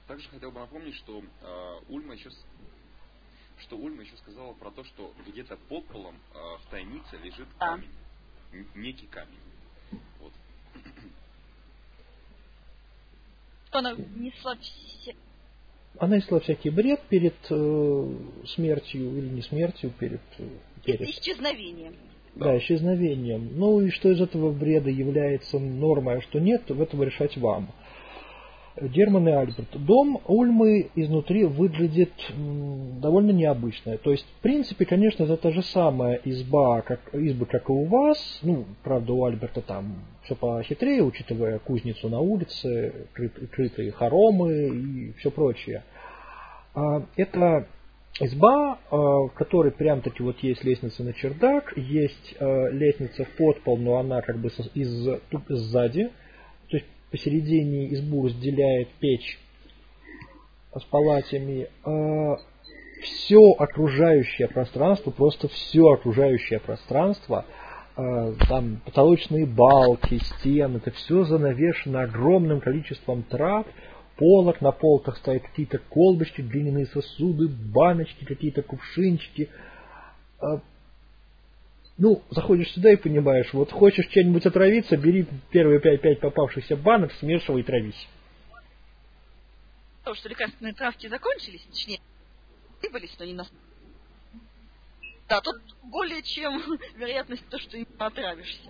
Также хотел бы напомнить, что Ульма еще сказала про то, что где-то под полом в тайнице лежит камень. Некий камень. Вот. Она несла все... Она несла всякий бред перед смертью, или не смертью, перед исчезновением. Да, исчезновением. Ну и что из этого бреда является нормой, а что нет, в этом решать вам. Герман и Альберт. Дом Ульмы изнутри выглядит довольно необычно. То есть, в принципе, конечно, это та же самая изба, как и у вас. Ну, правда, у Альберта там все похитрее, учитывая кузницу на улице, крытые хоромы и все прочее. Это изба, в которой прям-таки вот есть лестница на чердак, есть лестница в подпол, но она как бы сзади. То есть посередине избу разделяет печь с палатями. Все окружающее пространство, просто все окружающее пространство, там потолочные балки, стены, это все занавешено огромным количеством трав, полок, на полках стоят какие-то колбочки, глиняные сосуды, баночки, какие-то кувшинчики. Ну, заходишь сюда и понимаешь, вот хочешь что-нибудь отравиться, бери первые 5 попавшихся банок, смешивай и травись. Потому что лекарственные травки закончились, точнее, выбылись, но не на... Да, тут более чем вероятность того, что не отравишься.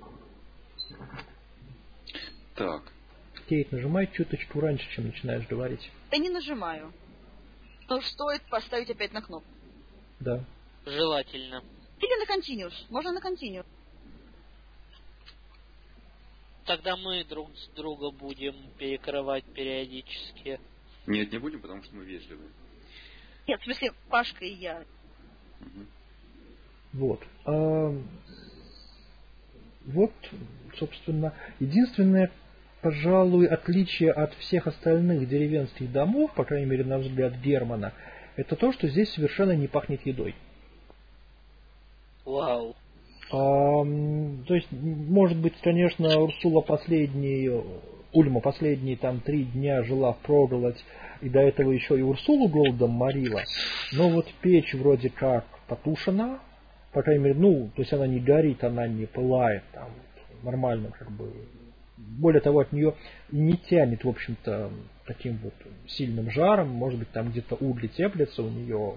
Так. Кейт, нажимай чуточку раньше, чем начинаешь говорить. Я не нажимаю. Но стоит поставить опять на кнопку. Да. Желательно. Или на континуус. Можно на континуус. Тогда мы друг с друга будем перекрывать периодически. Нет, не будем, потому что мы вежливые. Нет, в смысле, Пашка и я. Вот. Вот, собственно, единственное, пожалуй, отличие от всех остальных деревенских домов, по крайней мере, на взгляд Германа, это то, что здесь совершенно не пахнет едой. Вау. То есть, может быть, конечно, Ульма последние там 3 дня жила впроголодь, и до этого еще и Урсулу голодом морила, но вот печь вроде как потушена, по крайней мере, ну, то есть она не горит, она не пылает, там, нормально, как бы. Более того, от нее не тянет, в общем-то, таким вот сильным жаром, может быть, там где-то угли теплятся у нее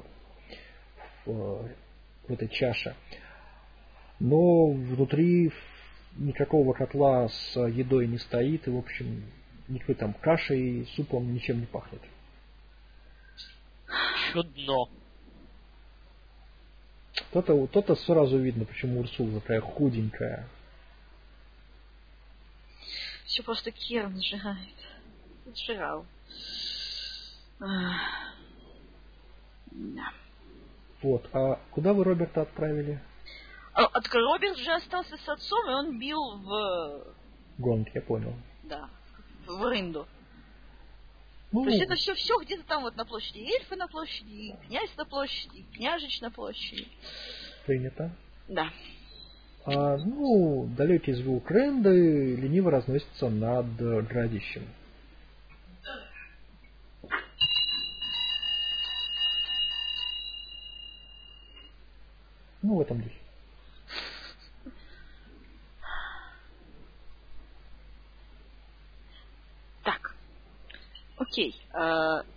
в этой чаше. Но внутри никакого котла с едой не стоит, и, в общем, никакой там кашей, супом ничем не пахнет. Чудно. То-то сразу видно, почему Урсула такая худенькая. Все просто Керн сжигает. Сжигал. Да. Вот. А куда вы Роберта отправили? Роберт же остался с отцом, и он бил в... Гонг, я понял. Да, в Рынду. Ну, то есть это все где-то там вот на площади. Эльфы на площади, князь на площади, княжич на площади. Принято. Да. Далекий звук Ренды лениво разносится над городищем. В этом духе. Так. Окей. Так.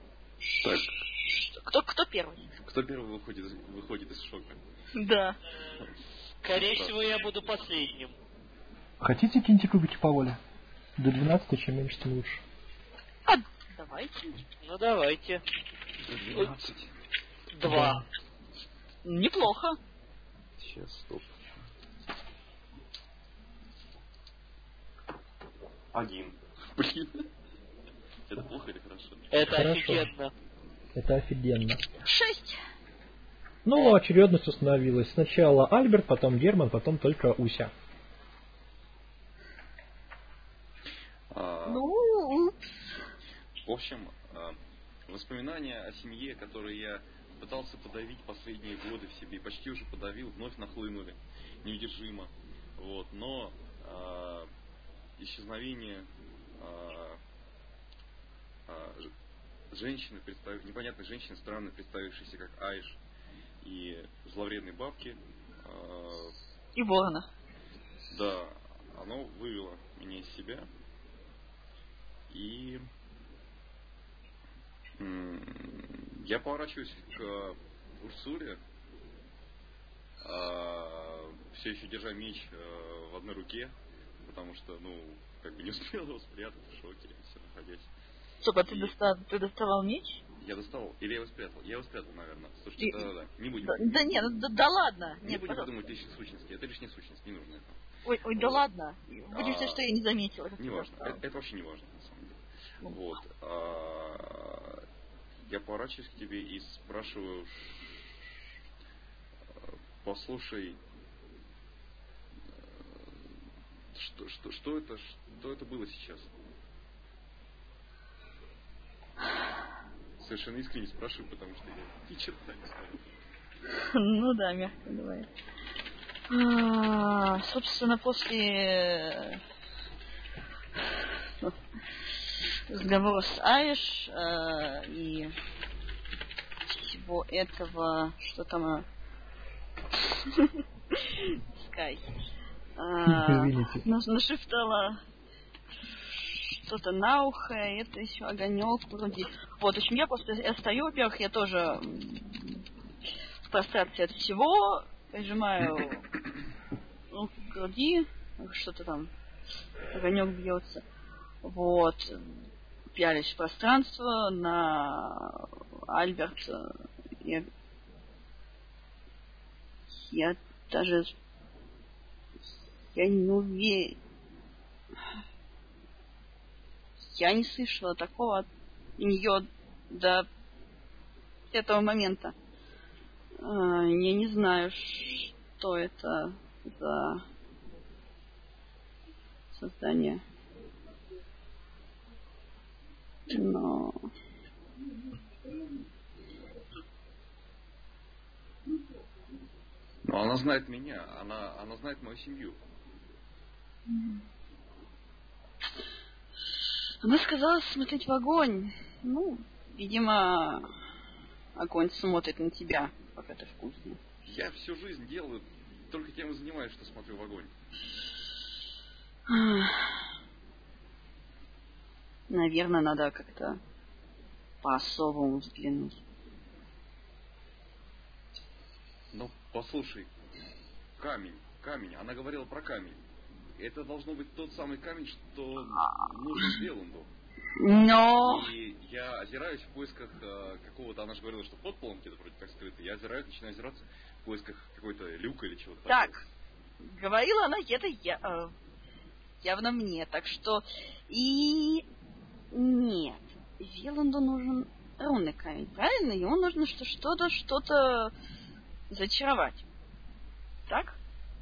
Кто первый? Кто первый выходит из шока? Да. Скорее всего, я буду последним. Хотите киньте кубики по воле? До 12, чем меньше, тем лучше. Давайте. Ну, давайте. 12. 2. Неплохо. Сейчас, стоп. 1. Блин. Это плохо или хорошо? Это Хорошо. офигенно. Это офигенно. 6. Очередность установилась. Сначала Альберт, потом Герман, потом только Уся. В общем, воспоминания о семье, которые я пытался подавить последние годы в себе, почти уже подавил, вновь нахлынули неудержимо. Вот. Но исчезновение женщины, непонятной женщины, странно представившейся как Айш, и зловредной бабки. И ворона. Да, оно вывело меня из себя. И я поворачиваюсь к Урсуле, все еще держа меч в одной руке, потому что, не успел его спрятать в шоке, все находясь. Стоп, а ты доставал меч? Я достал, или я его спрятал? Я его спрятал, наверное. Слушайте, да, не будем. Да нет, да ладно. Не будем придумывать лишние сущности. Это лишняя сущность, не нужно это. Ой, да ладно. Будем все, что я не заметила. Не важно, это вообще не важно, на самом деле. Вот. Я поворачиваюсь к тебе и спрашиваю, послушай, что это было сейчас? Совершенно искренне спрашиваю, потому что я ни черта не знаю. Ну да, мягко говоря. Собственно, после разговора с Айш и всего этого, что там Скай нашептала что-то на ухо, это еще огонек вроде. Вот, в общем, я стою, во-первых, я тоже в прострации от всего, прижимаю руку к груди, что-то там, огонек бьется. Вот, пялись в пространство на Альберта. Я даже... Я не уверен... Я не слышала такого от нее до этого момента. Я не знаю, что это за создание. Но... Но она знает меня, она знает мою семью. Она сказала смотреть в огонь. Видимо, огонь смотрит на тебя, пока ты вкусный. Я всю жизнь делаю, только тем и занимаюсь, что смотрю в огонь. Наверное, надо как-то по-особому взглянуть. Но послушай, камень, она говорила про камень. Это должно быть тот самый камень, что нужен Веланду. Но... И я озираюсь в поисках какого-то, она же говорила, что под полом где-то вроде как скрыто. Я озираюсь, начинаю озираться в поисках какой-то люка или чего-то такого. Так, говорила она это явно мне, так что... И... Нет, Веланду нужен рунный камень, правильно? Ему нужно что-то зачаровать. Так?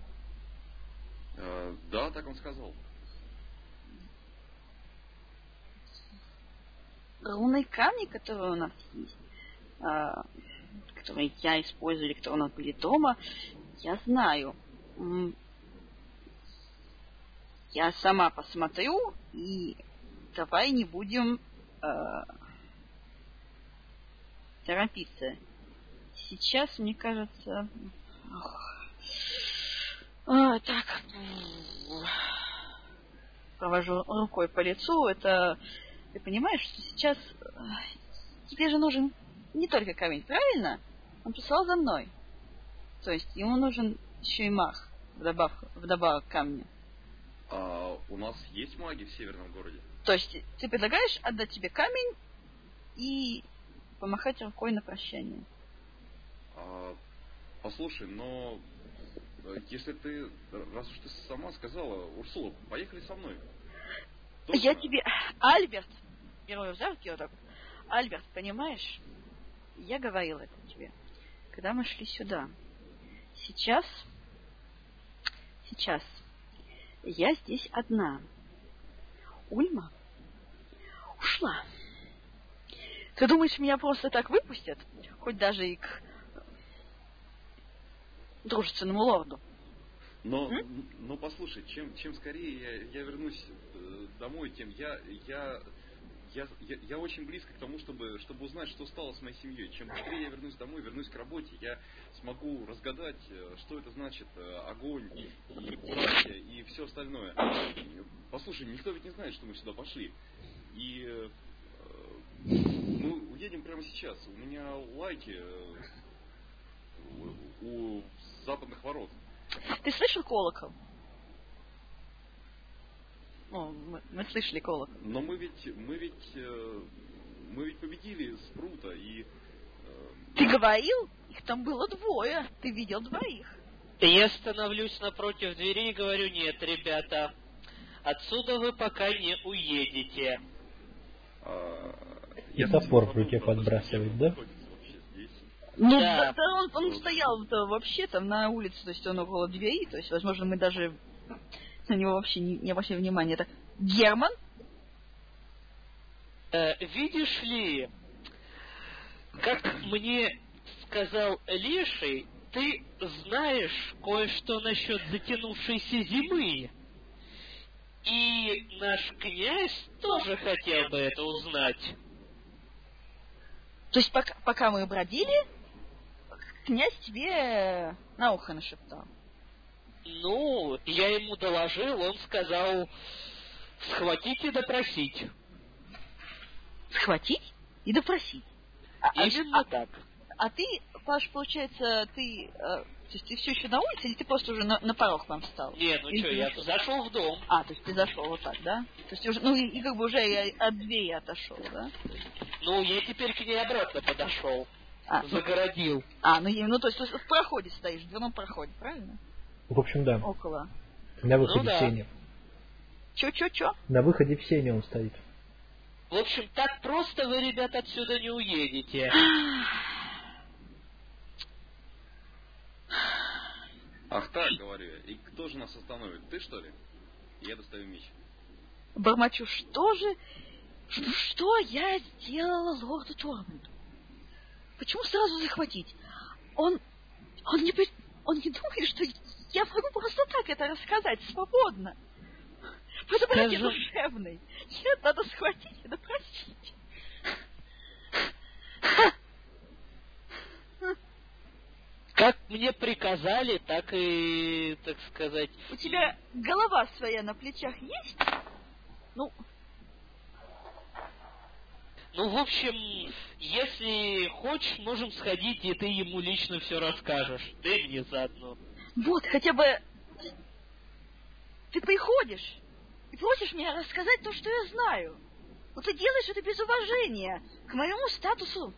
Да, так он сказал. Рунные камни, которые у нас есть, которые я использую, или которые у нас были дома, я знаю. Я сама посмотрю, и давай не будем торопиться. Сейчас, мне кажется... так. Провожу рукой по лицу. Это... Ты понимаешь, что сейчас... Тебе же нужен не только камень, правильно? Он прислал за мной. То есть ему нужен еще и маг вдобавок к камню. А у нас есть маги в северном городе? То есть ты предлагаешь отдать тебе камень и помахать рукой на прощание? Послушай, но если ты, раз уж ты сама сказала, Урсула, поехали со мной. Точно? Я тебе... Альберт, беру его за руки вот так. Альберт, понимаешь, я говорила это тебе, когда мы шли сюда. Сейчас я здесь одна. Ульма ушла. Ты думаешь, меня просто так выпустят? Хоть даже и к дружественному лорду. Но послушай, чем скорее я вернусь домой, тем я я очень близко к тому, чтобы узнать, что стало с моей семьей. Чем быстрее я вернусь домой, вернусь к работе, я смогу разгадать, что это значит огонь и братья и все остальное. Послушай, никто ведь не знает, что мы сюда пошли. И мы уедем прямо сейчас. У меня лайки у западных ворот. Ты слышал колокол? Мы слышали колокол. Но мы ведь победили Спрута и... Ты говорил? Их там было 2. Ты видел 2. Я становлюсь напротив двери и говорю: нет, ребята, отсюда вы пока не уедете. И топор в руке подбрасывает, да? Ну, Да. да, он стоял-то вообще там на улице, то есть он около двери, то есть, возможно, мы даже на него вообще не обращали внимания. Это Герман? Видишь ли, как мне сказал Леший, ты знаешь кое-что насчет затянувшейся зимы. И наш князь тоже хотел бы это узнать. То есть пока мы бродили, князь тебе на ухо нашептал. Ну, я ему доложил, он сказал: схватить и допросить. Схватить и допросить. Именно так. А ты, Паш, получается, то есть ты все еще на улице, или ты просто уже на порог вам встал? Не, ну что, я зашел в дом. То есть ты зашел вот так, да? То есть уже, и как бы уже от двери отошел, да? Ну, я теперь к ней обратно подошел. Загородил. То есть в проходе стоишь, в дверном проходе, правильно? В общем, да. Около. На выходе да. в сене. Чё? На выходе в сене он стоит. В общем, так просто вы, ребят, отсюда не уедете. Ах так, говорю я. И кто же нас остановит? Ты, что ли? Я достаю меч. Бормочу, что я сделала лорду Тормунду? Почему сразу захватить? Он не думает, что я могу просто так это рассказать свободно. Подобрать душевный. Нет, надо схватить и допросить. Как мне приказали, так и, так сказать... У тебя голова своя на плечах есть? Ну, в общем, если хочешь, можем сходить, и ты ему лично все расскажешь. Да и мне заодно. Вот, хотя бы ты приходишь и просишь меня рассказать то, что я знаю. Но ты делаешь это без уважения к моему статусу.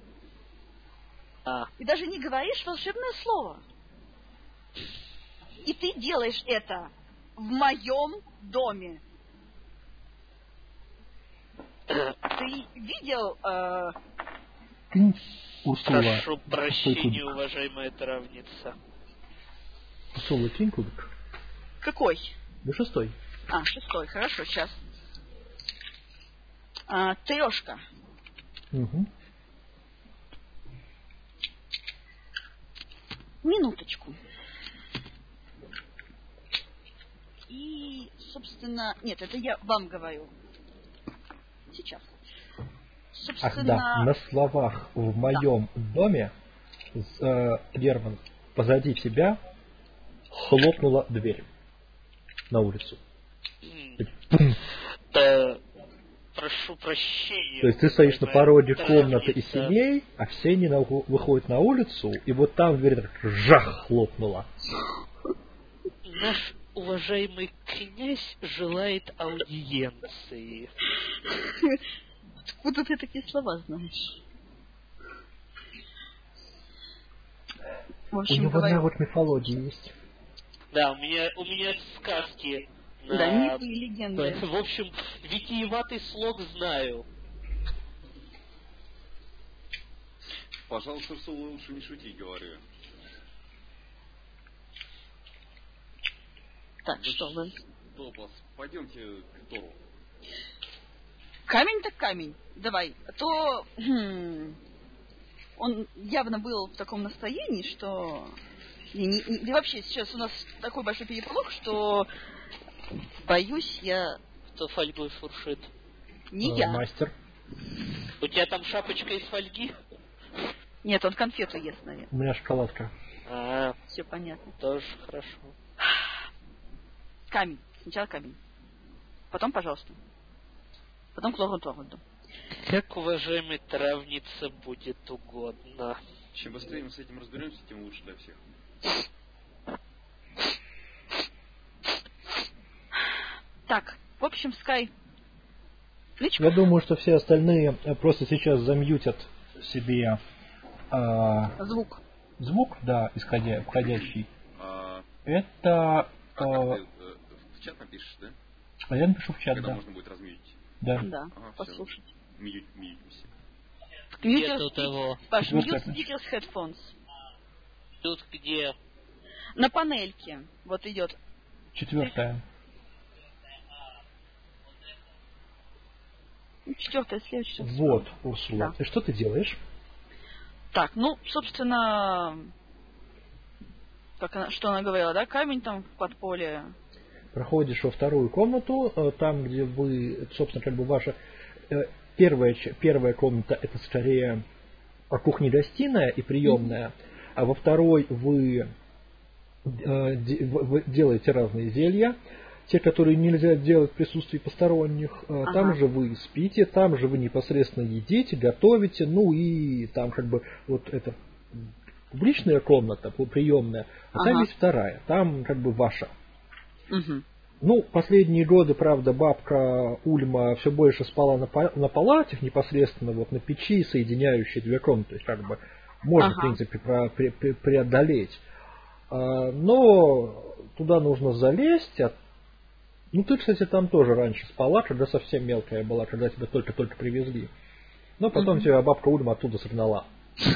И даже не говоришь волшебное слово. И ты делаешь это в моем доме. Ты видел... Урсула. Прошу прощения, уважаемая травница. Урсула, кинь кубик. Какой? Да 6. 6, хорошо, сейчас. 3. Угу. Минуточку. И, собственно... Нет, это я вам говорю. Сейчас. Собственно... Ах да, на словах в моем доме Герман позади тебя хлопнула дверь на улицу. Прошу прощения. То есть ты стоишь на пороге комнаты и синей, а все не выходят на улицу, и вот там дверь так жах хлопнула. Наш уважаемый князь желает аудиенции. Откуда ты такие слова знаешь? В общем, у него одна вот мифология есть. Да, у меня сказки. Да, мифы и легенды. В общем, витиеватый слог знаю. Пожалуйста, Урсула, лучше не шутить, говорю. Так, что вы? Топас, пойдемте к Тору. Камень так камень. Давай. А то он явно был в таком настроении, что... И вообще сейчас у нас такой большой переполох, что боюсь я... Кто фольгой шуршит? Не я. Мастер. У тебя там шапочка из фольги? Нет, он конфету ест, наверное. У меня шоколадка. Все понятно. Тоже хорошо. Камень. Сначала камень. Потом, пожалуйста. Потом Клогунтогунду. Как уважаемой травнице будет угодно. Чем быстрее мы с этим разберемся, тем лучше для всех. Так, в общем, Скай. Я думаю, что все остальные просто сейчас замьютят себе Звук. да, входящий. А Это... ты в чат напишешь, да? А я напишу в чат, Когда да. можно будет размьютить. Да. Да, Ага, послушать. Мьютимся. Где тут его? Паш, Вот mute так. speakers headphones. Тут где? На панельке. Вот идет. 4. 4 следующая. Вот, Урсула. Да. И что ты делаешь? Так, ну, собственно, что она говорила, да? Камень там в подполье. Проходишь во вторую комнату, там, где вы, собственно, как бы ваша первая комната, это скорее кухня-гостиная и приемная, а во второй вы делаете разные зелья, те, которые нельзя делать в присутствии посторонних. Там же вы спите, там же вы непосредственно едите, готовите, ну и там как бы вот это публичная комната, приемная, а там есть вторая, там как бы ваша. Ну, последние годы, правда, бабка Ульма все больше спала на палатах, непосредственно вот на печи, соединяющей две комнаты. То есть, как бы, можно, в принципе, преодолеть. Но туда нужно залезть. Ну, ты, кстати, там тоже раньше спала, когда совсем мелкая была, когда тебя только-только привезли. Но потом тебя бабка Ульма оттуда согнала.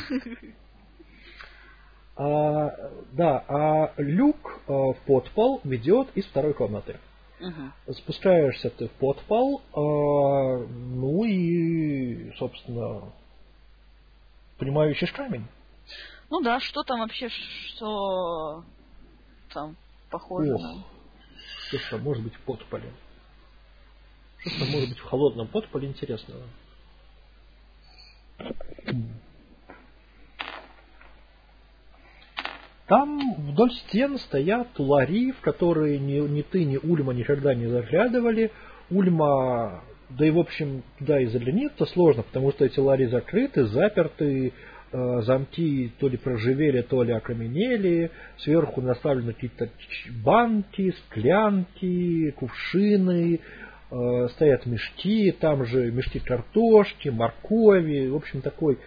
Люк в подпол ведет из второй комнаты. Спускаешься ты в подпол, ну и, собственно, прямую ищешь камень. Ну да, что там вообще, что там похоже на... Что ж там может быть в подполе? Что ж там может быть в холодном подполе интересного? Там вдоль стен стоят лари, в которые ни ты, ни Ульма никогда не заглядывали. Ульма, да и в общем, туда и заглянуть-то сложно, потому что эти лари закрыты, заперты, замки то ли проживели, то ли окаменели, сверху наставлены какие-то банки, склянки, кувшины, стоят мешки, там же мешки картошки, моркови, в общем, такой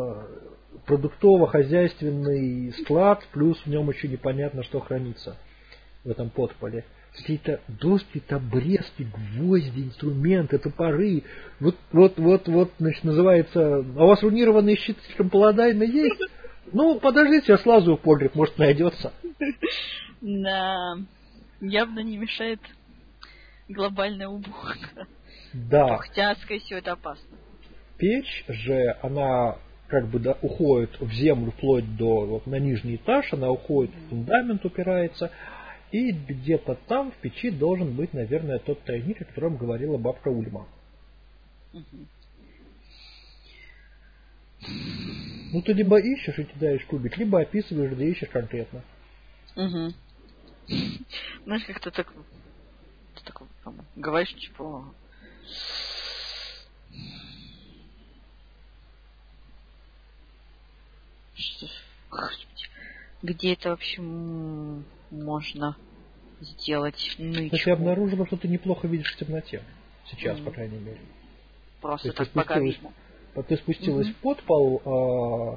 продуктово-хозяйственный склад, плюс в нем еще непонятно, что хранится в этом подполе. Какие-то доски, табрески, гвозди, инструменты, топоры. Вот, значит, называется, а у вас рунированный щит слишком паладайна есть? Ну, подождите, я слазу в погреб, может, найдется. Да, явно не мешает глобальная уборка. Да. Хотя, скорее всего, это опасно. Печь же, она как бы уходит в землю вплоть до, вот, на нижний этаж, она уходит в фундамент, упирается, и где-то там в печи должен быть, наверное, тот тайник, о котором говорила бабка Ульма. Ну, ты либо ищешь и кидаешь кубик, либо описываешь, да ищешь конкретно. Знаешь, как ты так говоришь, типа... Где это вообще можно сделать нычку? Ты обнаружила, что ты неплохо видишь в темноте. Сейчас, по крайней мере. Просто так пока видно. Ты спустилась в подпол,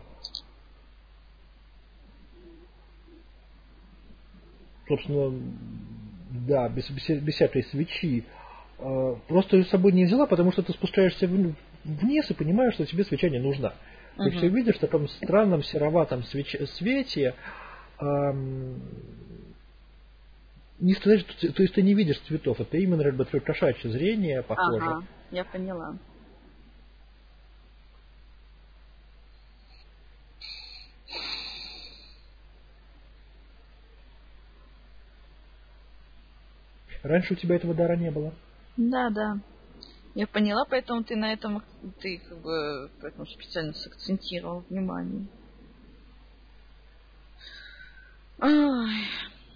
собственно, да, без всякой свечи. Просто ее с собой не взяла, потому что ты спускаешься вниз и понимаешь, что тебе свеча не нужна. Ты все видишь в таком странном сероватом свете. Не сказать, что то есть ты не видишь цветов, это именно как бы твое кошачье зрение, похоже. Ага, я поняла. Раньше у тебя этого дара не было. Да. Я поняла, поэтому ты на этом, ты как бы поэтому специально сакцентировал внимание. Ай.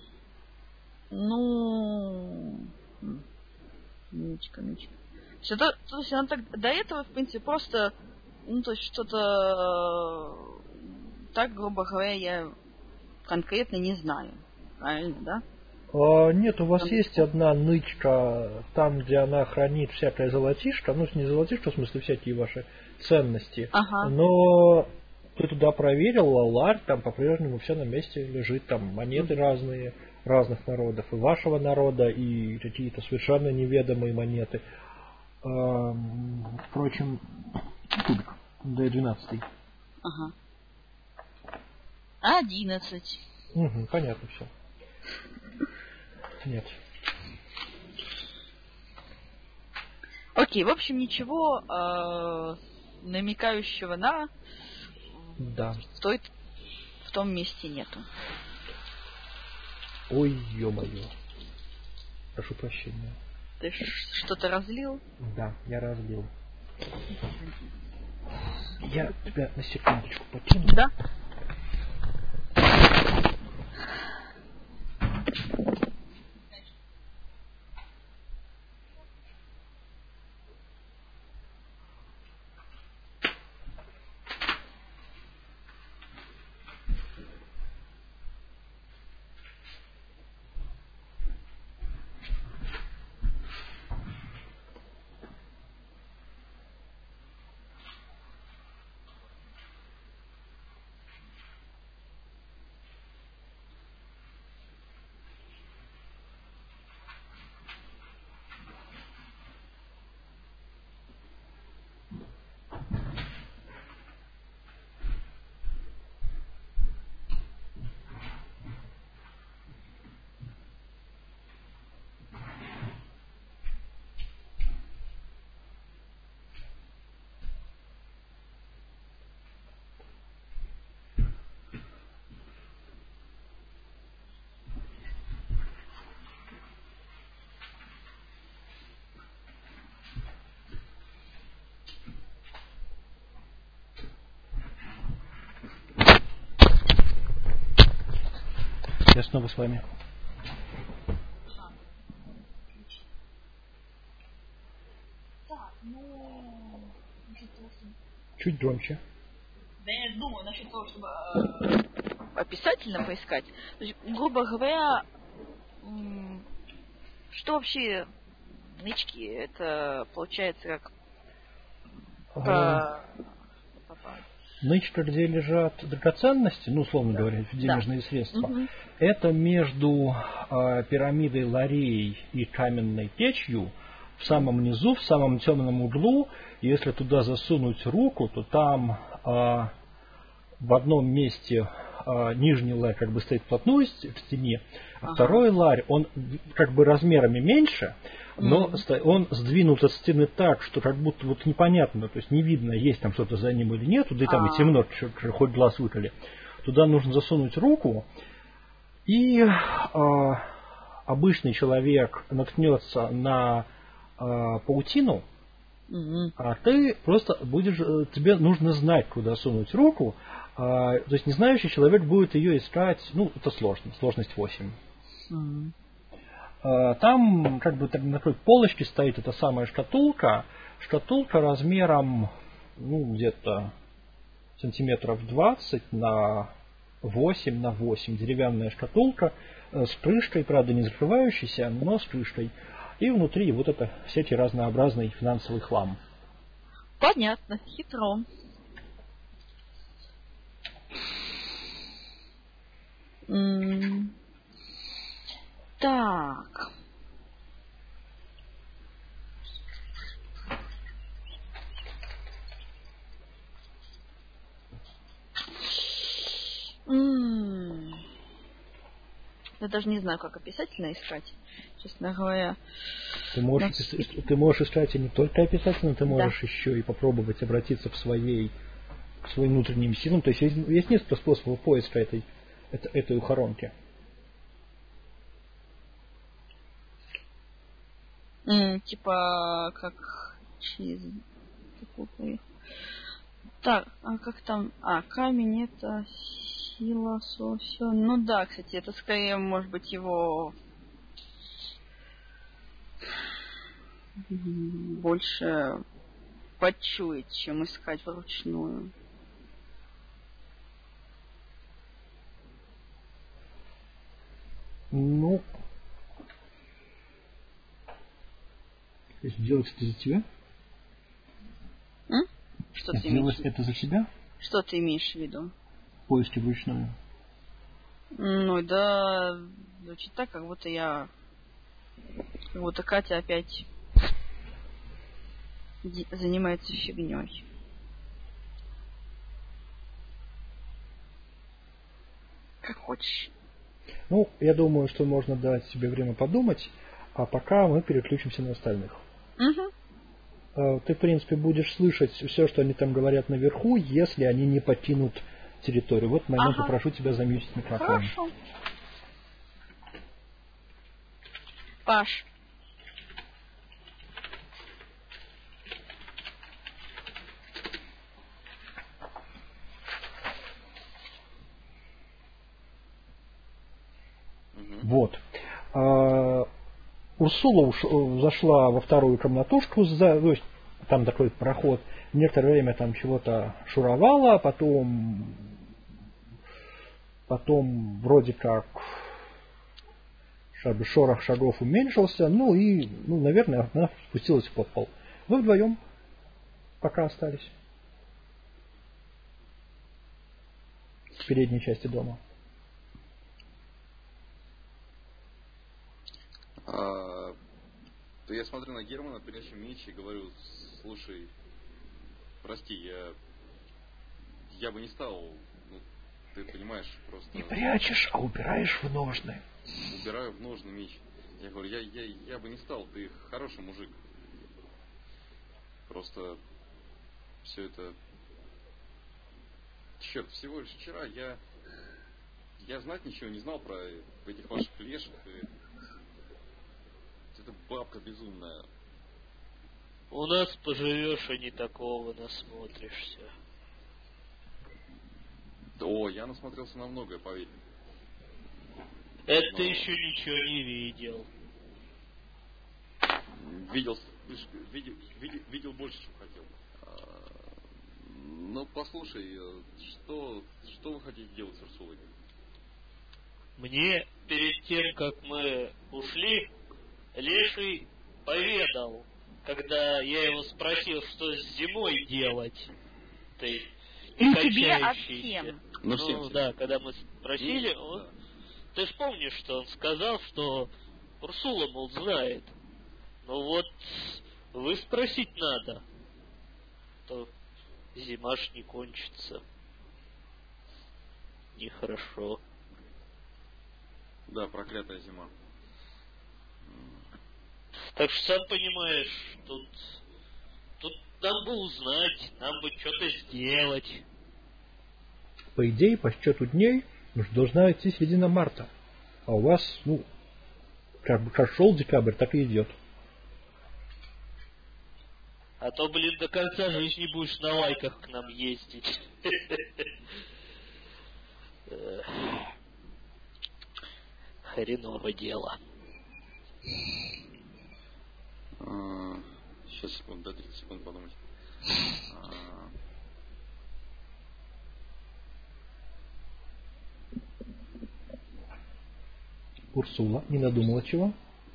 Ну, Ничка. То есть она так до этого, в принципе, просто, ну, то есть что-то так, грубо говоря, я конкретно не знаю. Правильно, да? Нет, у вас есть одна нычка, там, где она хранит всякое золотишко, ну, не золотишко, в смысле, всякие ваши ценности, но ты туда проверил, ларь, там по-прежнему все на месте лежит, там монеты разные, разных народов, и вашего народа, и какие-то совершенно неведомые монеты. Впрочем, кубик, D12. Ага. 11. Угу, понятно все. Нет. Окей, в общем, ничего намекающего на Да. в том месте нету. Ой, ё-моё. Прошу прощения. Ты что-то разлил? Да, я разлил. Я тебя на секундочку покину. Да. Я снова с вами. Чуть громче. Да я думаю насчет того, чтобы описательно поискать. То есть, грубо говоря, что вообще нычки? Это получается как Нычка, где лежат драгоценности, ну, условно говоря, денежные средства, это между пирамидой ларей и каменной печью, в самом низу, в самом темном углу. Если туда засунуть руку, то там в одном месте нижний ларь как бы стоит вплотную к стене, а второй ларь, он как бы размерами меньше, но он сдвинут от стены так, что как будто вот непонятно, то есть не видно, есть там что-то за ним или нет, да и там и темно, хоть глаз выколи. Туда нужно засунуть руку, и обычный человек наткнется на паутину, а ты просто будешь, тебе нужно знать, куда сунуть руку. То есть незнающий человек будет ее искать, ну, это сложно, сложность 8. Там, как бы, напротив полочки стоит эта самая шкатулка. Шкатулка размером, ну, где-то сантиметров 20 на 8 на 8. Деревянная шкатулка с крышкой, правда, не закрывающейся, но с крышкой. И внутри вот это всякий разнообразный финансовый хлам. Понятно, хитро. Так. Я даже не знаю, как описательно искать, честно говоря. Ты можешь искать и не только описательно, ты можешь еще и попробовать обратиться к своим внутренним силам. То есть есть несколько способов поиска этой ухоронки. Типа как через такую поехал. Так, а как там? Камень это сила, все. Ну да, кстати, это скорее может быть его больше почуять, чем искать вручную. Ну, сделать это за тебя? Что ты Сделать имеешь? это за тебя? Что ты имеешь в виду? Поиски вручную. Ну да, звучит так, как будто Катя опять занимается фигней. Как хочешь. Ну, я думаю, что можно дать себе время подумать, а пока мы переключимся на остальных. Угу. Ты, в принципе, будешь слышать все, что они там говорят наверху, если они не покинут территорию. В этот момент попрошу тебя замьютить микрофон. Хорошо. Паш. Вот. Урсула зашла во вторую комнатушку, то есть там такой проход, некоторое время там чего-то шуровала, потом вроде как шорох шагов уменьшился, наверное, она спустилась под пол. Вы вдвоем пока остались в передней части дома. Я смотрю на Германа, прячу меч и говорю: слушай, прости, я бы не стал, ты понимаешь, просто... Не прячешь, а убираешь в ножны. Убираю в ножны меч. Я говорю, я бы не стал, ты хороший мужик. Просто все это... Черт, всего лишь вчера я знать ничего не знал про этих ваших леших и... Это бабка безумная. У нас поживешь, а не такого насмотришься. О, я насмотрелся на многое, поверь. Это ты еще ничего не видел. Видел больше, чем хотел. Ну, послушай, что вы хотите делать с Урсулой? Мне перед тем, как мы ушли, Леший поведал, когда я его спросил, что с зимой делать. Ты не тебе, а всем. Всем. Да, когда мы спросили, ты ж помнишь, что он сказал, что Урсула, мол, знает. Ну вот, вы спросить надо, то зима ж не кончится. Нехорошо. Да, проклятая зима. Так что, сам понимаешь, тут нам бы узнать, нам бы что-то сделать. По идее, по счету дней должна идти середина марта. А у вас, как шел декабрь, так и идет. А то, до конца жизни будешь на лайках к нам ездить. Хреново дело. Сейчас, секунду, 30 секунд подумать. Урсула не надумала чего?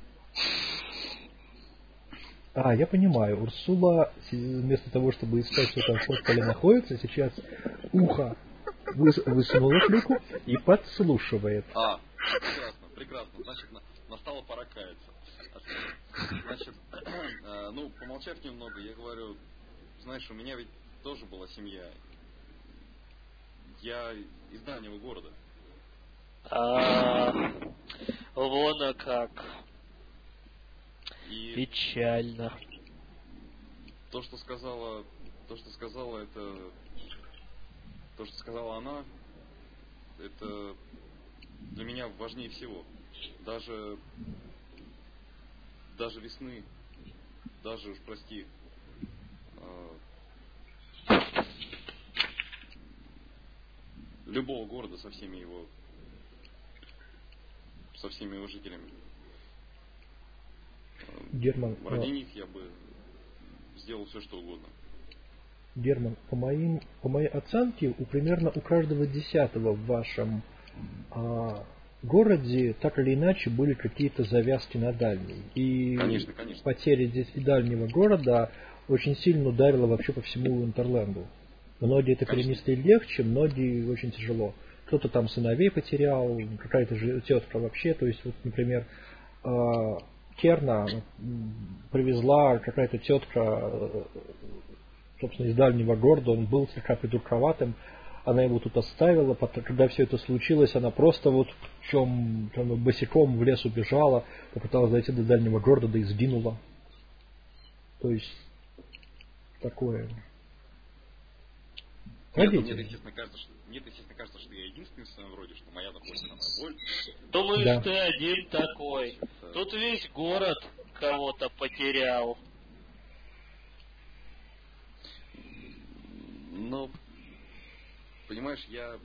Я понимаю. Урсула вместо того, чтобы искать, что там в подполе находится, сейчас ухо высунула в люку и подслушивает. Прекрасно. Значит, настала пора каяться. Значит, помолчав немного, я говорю, знаешь, у меня ведь тоже была семья. Я из дальнего города. Вон как. И печально. То, что сказала она, это для меня важнее всего. Даже весны, даже уж прости, любого города со всеми его жителями. Герман, Ради них я бы сделал все, что угодно. Герман, по моей оценке, примерно у каждого 10-го в вашем городе так или иначе были какие-то завязки на дальний. И Конечно. потеря здесь и дальнего города очень сильно ударила вообще по всему Интерленду. Многие это перенесли легче, многие очень тяжело. Кто-то там сыновей потерял, какая-то же тетка вообще. То есть, вот, например, Керна привезла какая-то тетка, собственно, из дальнего города, он был слегка придурковатым, она его тут оставила, когда все это случилось, она просто вот босиком в лес убежала, попыталась дойти до дальнего города, да и сгинула. То есть, такое. Нет, мне естественно кажется, что я единственный в своем роде, что моя находится самая боль. Думаешь, да. Ты один такой. Тут весь город кого-то потерял. Но, понимаешь, я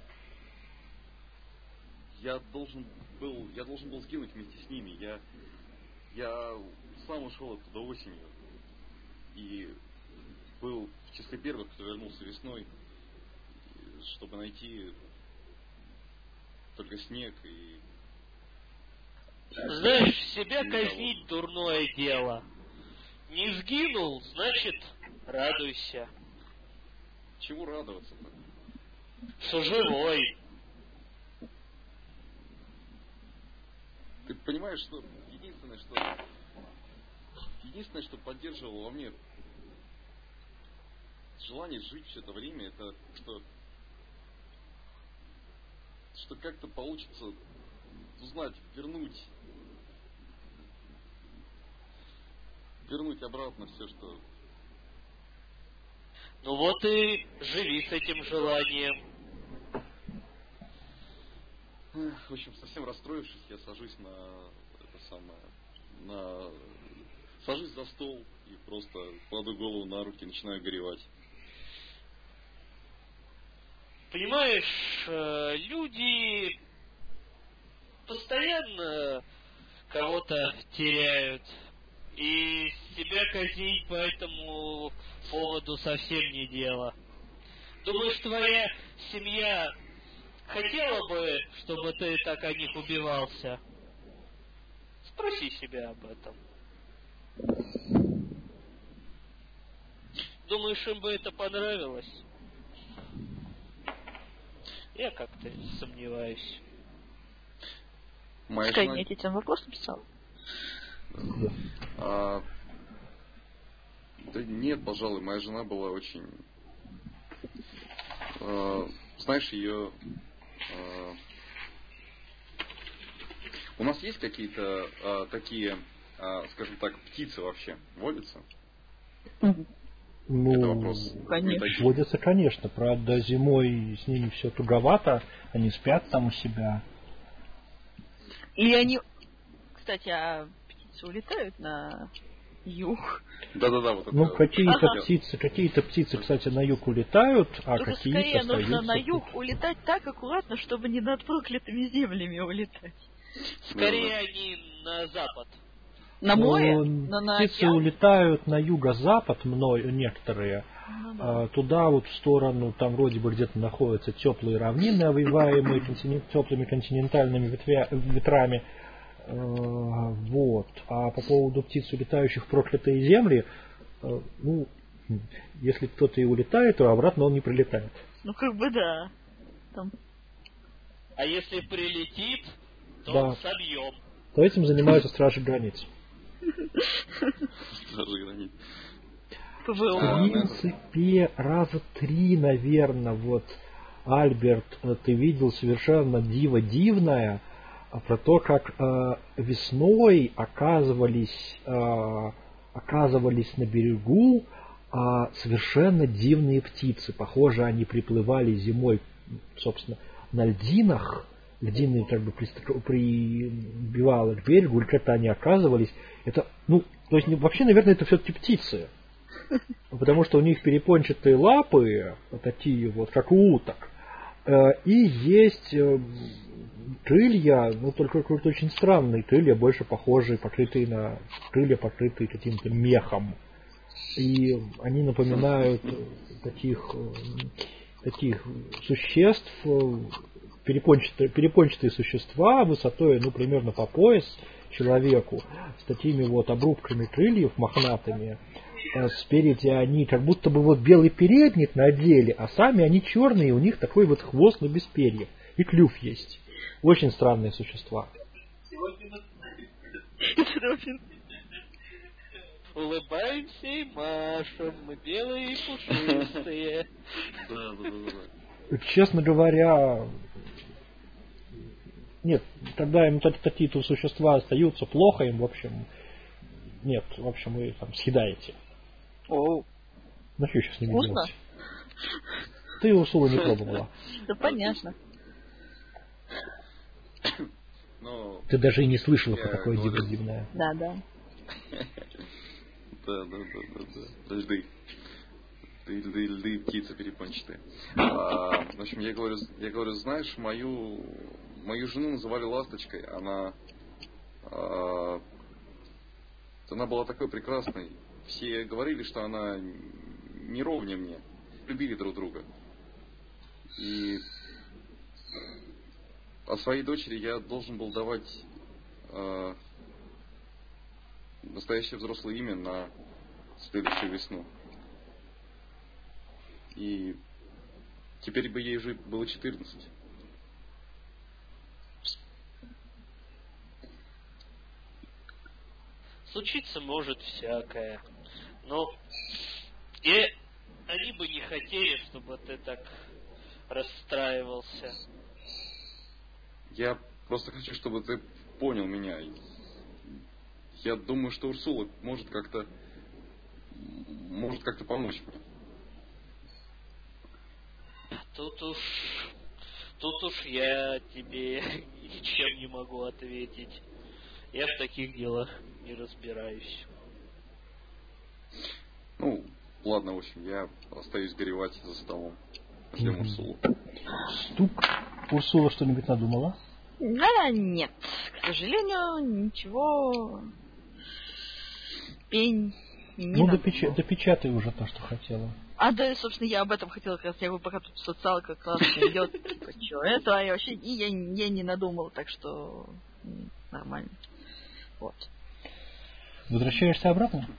должен был сгинуть вместе с ними. Я сам ушел оттуда осенью. И был в числе первых, кто вернулся весной, чтобы найти только снег и... Знаешь, себя казнить дурное дело. Не сгинул, значит, радуйся. Чего радоваться-то? Что живой. Ты понимаешь, что единственное, что поддерживало во мне желание жить все это время, это что как-то получится узнать, вернуть обратно все, что... Ну вот и живи с этим желанием. В общем, совсем расстроившись, я сажусь сажусь за стол и просто кладу голову на руки, начинаю горевать. Понимаешь, люди постоянно кого-то теряют. И себя казнить по этому поводу совсем не дело. Думаешь, твоя семья хотела бы, чтобы ты так о них убивался? Спроси себя об этом. Думаешь, им бы это понравилось? Я как-то сомневаюсь. Пускай мне этим вопрос написал. Да нет, пожалуй, моя жена была очень... знаешь, ее... у нас есть какие-то такие, скажем так, птицы вообще водятся? Ну, это вопрос. Конечно. Водятся, конечно. Правда, зимой с ними все туговато, они спят там у себя. Или они... Кстати, а птицы улетают на юг? Да-да-да. Вот ну, это... какие-то птицы, кстати, на юг улетают, а только какие-то скорее остаются. нужно на юг улетать так аккуратно, чтобы не над проклятыми землями улетать. Скорее они на запад. На море? Но на птицы океан? улетают на юго-запад, некоторые. Ну, да. Туда вот в сторону, там вроде бы где-то находятся теплые равнины, овиваемые теплыми континентальными ветрами. Вот. А по поводу птиц, улетающих в проклятые земли, ну, если кто-то и улетает, то обратно он не прилетает. Ну, как бы да. Там... А если прилетит, то Да. собьем. То этим занимаются стражи границ. Стражи границ. В ПВО. принципе, раза 3, наверное, вот, Альберт, ты видел совершенно диво-дивное про то, как весной оказывались на берегу совершенно дивные птицы. Похоже, они приплывали зимой, собственно, на льдинах. Льдины как бы прибивало к берегу, или как-то они оказывались. Это, ну, то есть вообще, наверное, это все-таки птицы. Потому что у них перепончатые лапы, такие вот, как у уток. И есть крылья, но только какие-то очень странные крылья, больше похожие, покрытые каким-то мехом. И они напоминают таких существ, перепончатые существа высотой, примерно по пояс человеку, с такими вот обрубками крыльев мохнатыми. Спереди они как будто бы белый передник надели, а сами они черные, и у них такой хвост, но без перьев. И клюв есть. Очень странные существа. Улыбаемся и машем, мы белые и пушистые. Честно говоря, нет, когда им такие-то существа остаются, плохо им, в общем, нет, в общем, вы там съедаете. Оу. Ну что сейчас не видел? Вкусно? Ты Урсулу не пробовала. Да понятно. Ты даже и не слышала, что такое дивное. Да. Да. Льды. Льды, птицы перепончатые. В общем, я говорю, знаешь, мою жену называли ласточкой. Она была такой прекрасной. Все говорили, что она не ровня мне. Любили друг друга. И о своей дочери я должен был давать настоящее взрослое имя на следующую весну. И теперь бы ей уже было 14. Случиться может всякое. Но и они бы не хотели, чтобы ты так расстраивался. Я просто хочу, чтобы ты понял меня. Я думаю, что Урсула может как-то помочь мне. Тут уж я тебе ничем не могу ответить. Я в таких делах не разбираюсь. Ну, ладно, в общем, я остаюсь горевать за столом. Ждем Урсулу. Стук. Урсула что-нибудь надумала? Да, нет. К сожалению, ничего. Пень не надумала. Допечатай уже то, что хотела. Да, собственно, я об этом хотела как раз. Я говорю, пока тут социалка классная идет. Что это? А я вообще я не надумала, так что нормально. Вот. Возвращаешься обратно?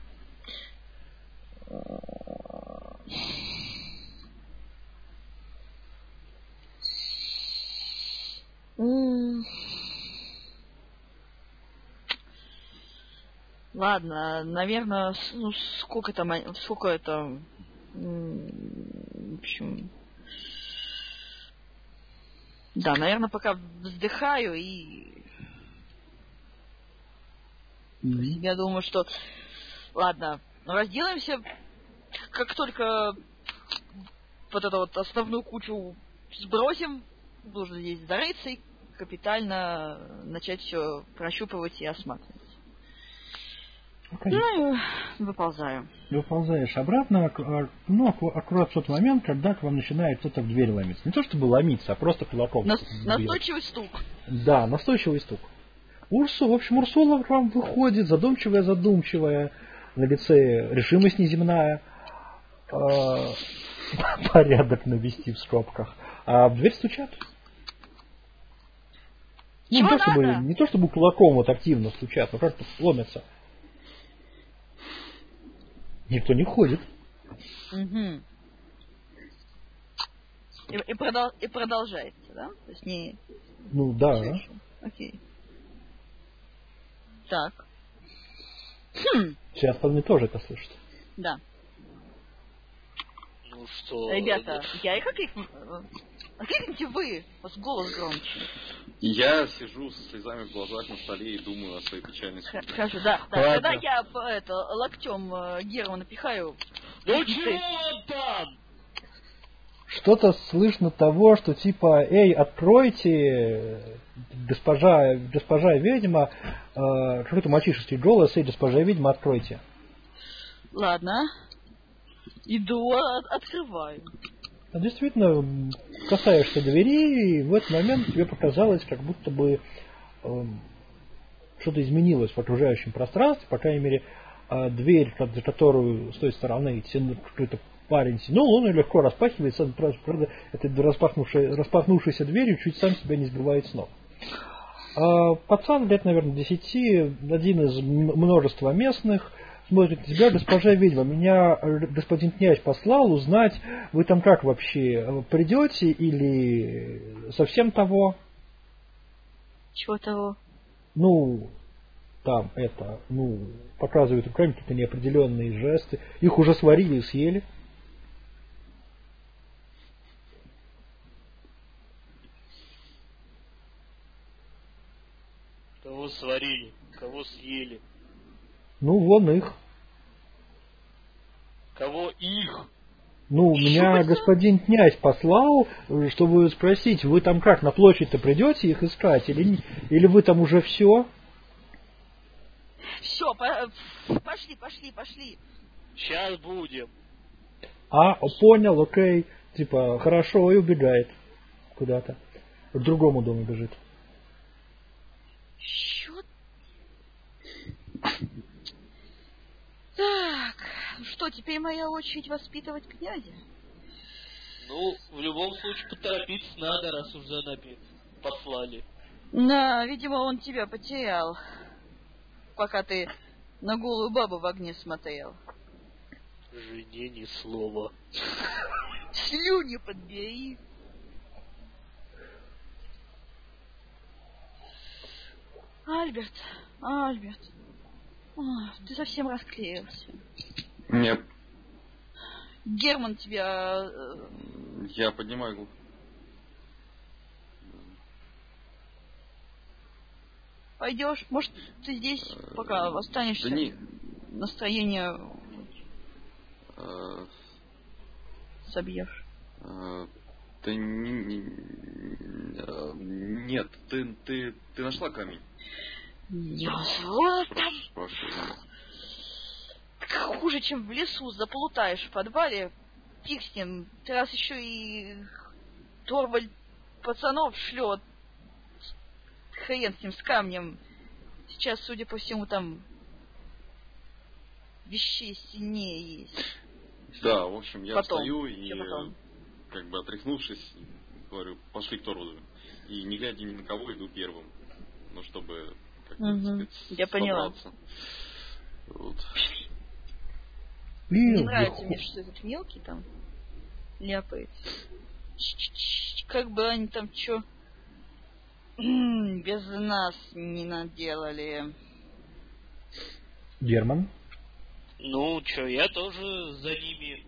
Ладно, наверное, сколько это, в общем, да, наверное, пока вздыхаю и я думаю, что, ладно, разделаемся, как только вот эту вот основную кучу сбросим, нужно здесь зарыться и капитально начать все прощупывать и осматривать. Ну, выползаю. Выползаешь обратно, аккурат в тот момент, когда к вам начинает кто-то в дверь ломиться. Не то чтобы ломиться, а просто кулаком. Настойчивый стук. Да, настойчивый стук. Урсула к вам выходит, задумчивая, на лице решимость неземная, порядок навести в скобках. А в дверь стучат. Не то чтобы кулаком активно стучат, но просто ломятся. Никто не входит. Угу. И продолжается, да? То есть не... Ну да. Окей. Так. Все остальные тоже это слышат. Да. Ну что... Ребята, я их окликните вы. У вас голос громче. Я сижу со слезами в глазах на столе и думаю о своей печальной судьбе. Хорошо, да. Когда я локтем Германа пихаю... Ну чего он там? Что-то слышно того, что типа, эй, откройте, госпожа ведьма, какой-то мальчишеский голос, эй, госпожа ведьма, откройте. Ладно. Иду, открываю. Действительно, касаешься двери, и в этот момент тебе показалось, как будто бы что-то изменилось в окружающем пространстве, по крайней мере, дверь, за которую с той стороны какой-то парень тянул, он ее легко распахивается, правда, этой распахнувшейся дверью чуть сам себя не сбивает с ног. Пацан лет, наверное, 10, один из множества местных, смотрит на тебя: госпожа ведьма, меня господин князь послал узнать, вы там как вообще, придете или совсем того? Чего того? Там показывают руками какие-то неопределенные жесты. Их уже сварили и съели. Кого сварили, кого съели. Вон их. Кого их? Меня господин князь послал, чтобы спросить, вы там как, на площадь-то придете их искать, или вы там уже все? Все, пошли. Сейчас будем. Понял, окей. Типа, хорошо, и убегает куда-то. К другому дому бежит. Так, что, теперь моя очередь воспитывать князя? В любом случае поторопиться надо, раз уж за нами послали. Видимо, он тебя потерял, пока ты на голую бабу в огне смотрел. Жене ни слова. Слюни подбери. Альберт. Ты совсем расклеился. Нет. Герман тебя... Я поднимаю голову. Пойдешь? Может, ты здесь пока останешься? Да не. Настроение собьешь. Ты нет, ты нашла камень? Золотом! Хуже, чем в лесу, заплутаешь в подвале. Фиг с ним. Ты раз еще и Торвальд пацанов шлет. Хрен с ним, с камнем. Сейчас, судя по всему, там вещей сильнее есть. Да, в общем, я потом. встаю и, как бы отряхнувшись, говорю, пошли к Торвальду. И не глядя ни на кого, иду первым. Чтобы, я поняла. Вот. Не нравится мне, что этот мелкий там ляпает. Как бы они там что без нас не наделали. Герман? Я тоже за ними.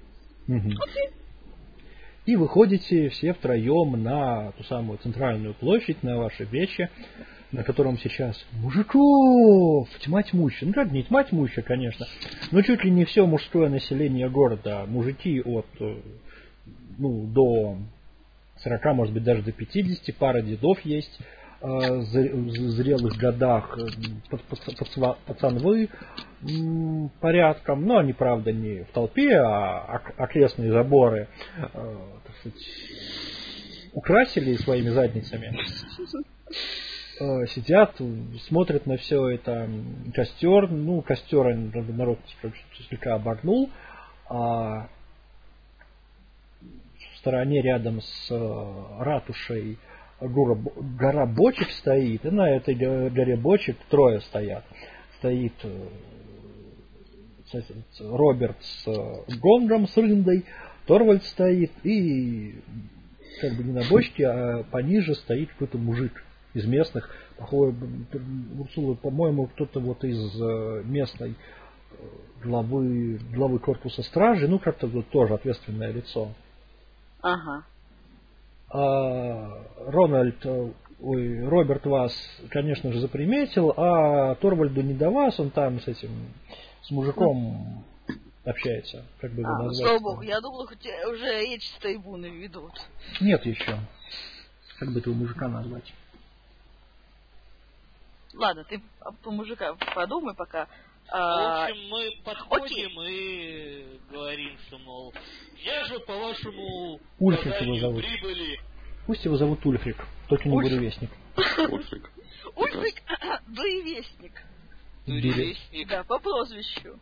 И выходите все втроем на ту самую центральную площадь, на ваше вече, на котором сейчас мужиков тьма тьмущая. Как не тьма тьмущая, конечно, но чуть ли не все мужское население города. Мужики от до 40, может быть, даже до 50, пара дедов есть в зрелых годах, пацанвы порядком, но они, правда, не в толпе, а окрестные заборы, так сказать, украсили своими задницами. Сидят, смотрят на все это. Костер, костер народ слегка обогнул, а в стороне рядом с ратушей гора бочек стоит, и на этой горе бочек трое стоят. Стоит Роберт с гонгом, с рындой, Торвальд стоит, и как бы не на бочке, а пониже стоит какой-то мужик из местных. Урсула, по-моему, кто-то вот из местной главы корпуса стражи, как-то вот тоже ответственное лицо. Ага. Роберт вас, конечно же, заприметил, а Торвальду не до вас, он там с мужиком общается, как бы его назвать. Слава богу, я думала, хоть уже речь с трибуны ведут. Нет еще. Как бы этого мужика назвать? Ладно, ты по мужика подумай пока. В общем, мы подходим и говорим, что, мол, я же по вашему Ульфрик его заданию зовут. прибыли. Пусть его зовут Ульфрик, только не буревестник. Ульфрик. Ульфрик Буревестник. Буревестник. Да, по прозвищу.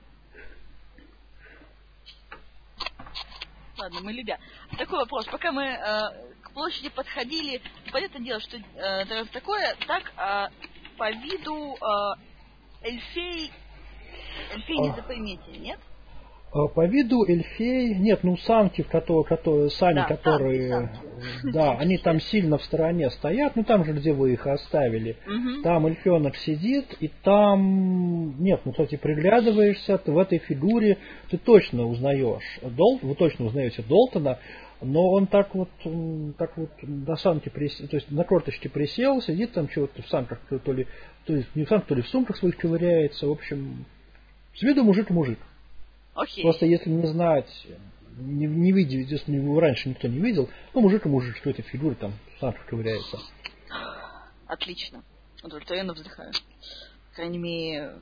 Ладно, мы любя. Такой вопрос. Пока мы к площади подходили, понятное дело, что такое, так по виду эльфей не заприметили, нет? По виду эльфей, нет, ну самки, сами, Да, которые, самки. да, они там сильно в стороне стоят, ну там же, где вы их оставили, там эльфенок сидит, и там, нет, ну, кстати, приглядываешься, ты в этой фигуре, ты точно узнаешь, вы точно узнаете Долтона, но он так вот на самке присел, то есть на корточке присел, сидит там чего-то в самках, то ли не в самках, то ли в сумках своих ковыряется, в общем, с виду мужик. Окей. Просто если не знать, не видеть, если его раньше никто не видел, ну мужик, что эта фигура там в самках ковыряется. Отлично. Удовлетворенно вздыхаю. По крайней мере,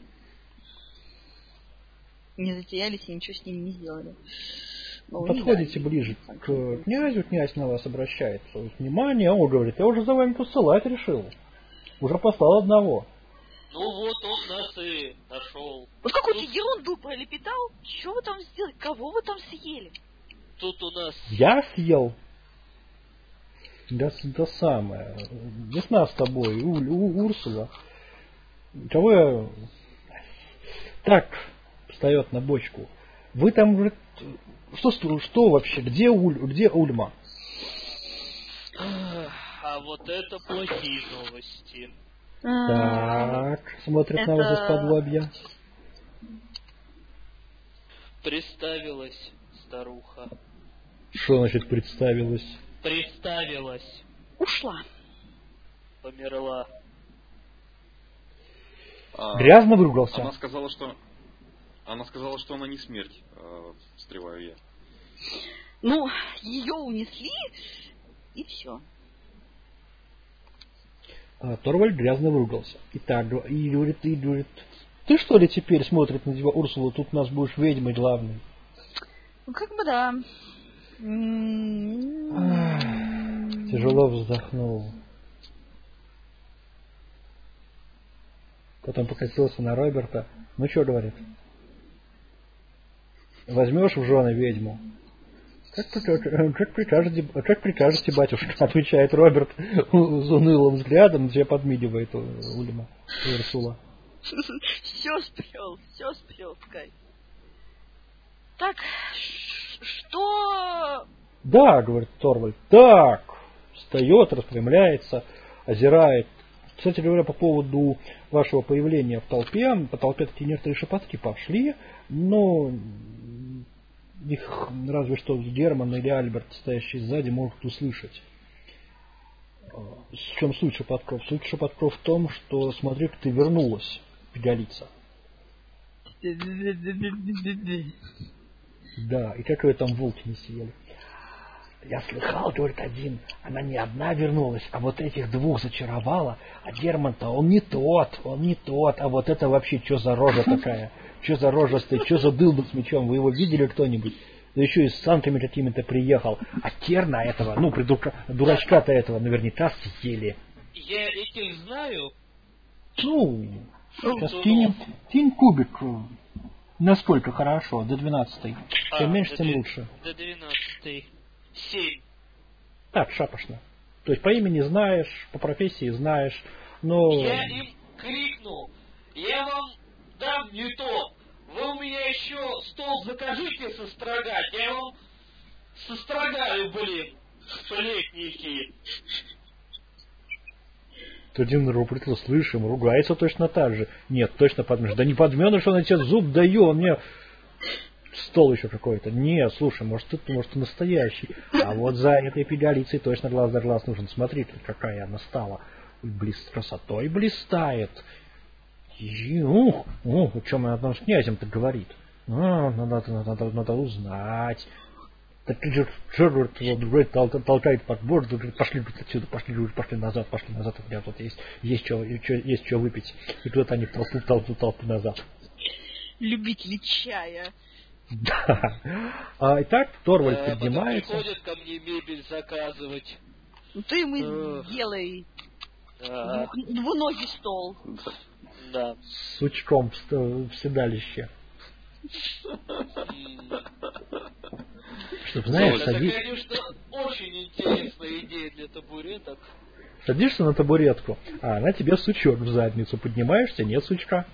не затерялись и ничего с ними не сделали. Ну, подходите ближе к князю, князь на вас обращается. Внимание, он говорит, я уже за вами посылать решил. Уже послал одного. Ну вот он нас и нашел. Вот какую-то ерунду пролепетал. Что вы там сделали? Кого вы там съели? Тут у нас... Я съел. Да самое. Весна с тобой, Урсула. Кого я... Так, встает на бочку. Вы там уже... Что вообще? Где Ульма? А вот это плохие новости. Так, смотрит на вас из-под лобья. Представилась старуха. Что значит представилась? Представилась. Ушла. Померла. Грязно выругался. Она сказала, что она не смерть, встреваю я. Ну, ее унесли, и все. Торвальд грязно выругался. И говорит, ты что ли теперь смотрит на тебя, Урсула, тут у нас будешь ведьмой главной? Ну, как бы да. Тяжело вздохнул. Потом покосился на Роберта. Ну что, говорит? Возьмешь в жены ведьму? Как прикажете, батюшка, отвечает Роберт с унылым взглядом, где подмигивает Ульма Урсула. Все сплел, Скай. Так, что... Да, говорит Торвальд, так. Встает, распрямляется, озирает. Кстати говоря, по поводу вашего появления в толпе, по толпе такие некоторые шепотки пошли, но их разве что Герман или Альберт, стоящие сзади, могут услышать. В чем суть шепотков? Суть шепотков в том, что смотри, как ты вернулась, пигалица. Да, и как вы там волки не съели? Я слыхал, говорит один, она не одна вернулась, а вот этих двух зачаровала, а Герман-то он не тот, а вот это вообще что за рожа такая? Что за рожа стоит, что за дылда с мечом, вы его видели кто-нибудь? Да еще и с санками какими-то приехал, а Керна этого, дурачка-то этого наверняка съели. Я этих знаю. Ну, сейчас кинь кубик. Насколько хорошо, до 12-й. Чем меньше, тем лучше. До 12-й. 7. Так, шапошно. То есть по имени знаешь, по профессии знаешь, но... Я им крикнул, я вам дам не то. Вы у меня еще стол закажите сострогать, я вам сострогаю, блин, сплетники. Один рубритл, слышим, ругается точно так же. Нет, точно подменыш. Да не подменыш, он тебе зуб дает, он мне... Стол еще какой-то. Нет, слушай, может ты настоящий. А вот за этой пигалицей точно глаз за глаз нужен. Смотри, какая она стала. Красотой блистает. О чем она там с князем-то говорит? Надо узнать. Так говорит, толкает под борт, пошли отсюда, пошли назад, у меня тут есть что выпить. И куда-то они в толпу назад. любители чая. Да. Итак, Торвальд Потом поднимается. приходят ко мне мебель заказывать. Ну ты ему сделай Да. двуногий стол. Да. С сучком в седалище. Чтоб, знаешь, Это, конечно, очень интересная идея для табуреток. садишься на табуретку, а она тебе сучок в задницу. Поднимаешься, нет сучка.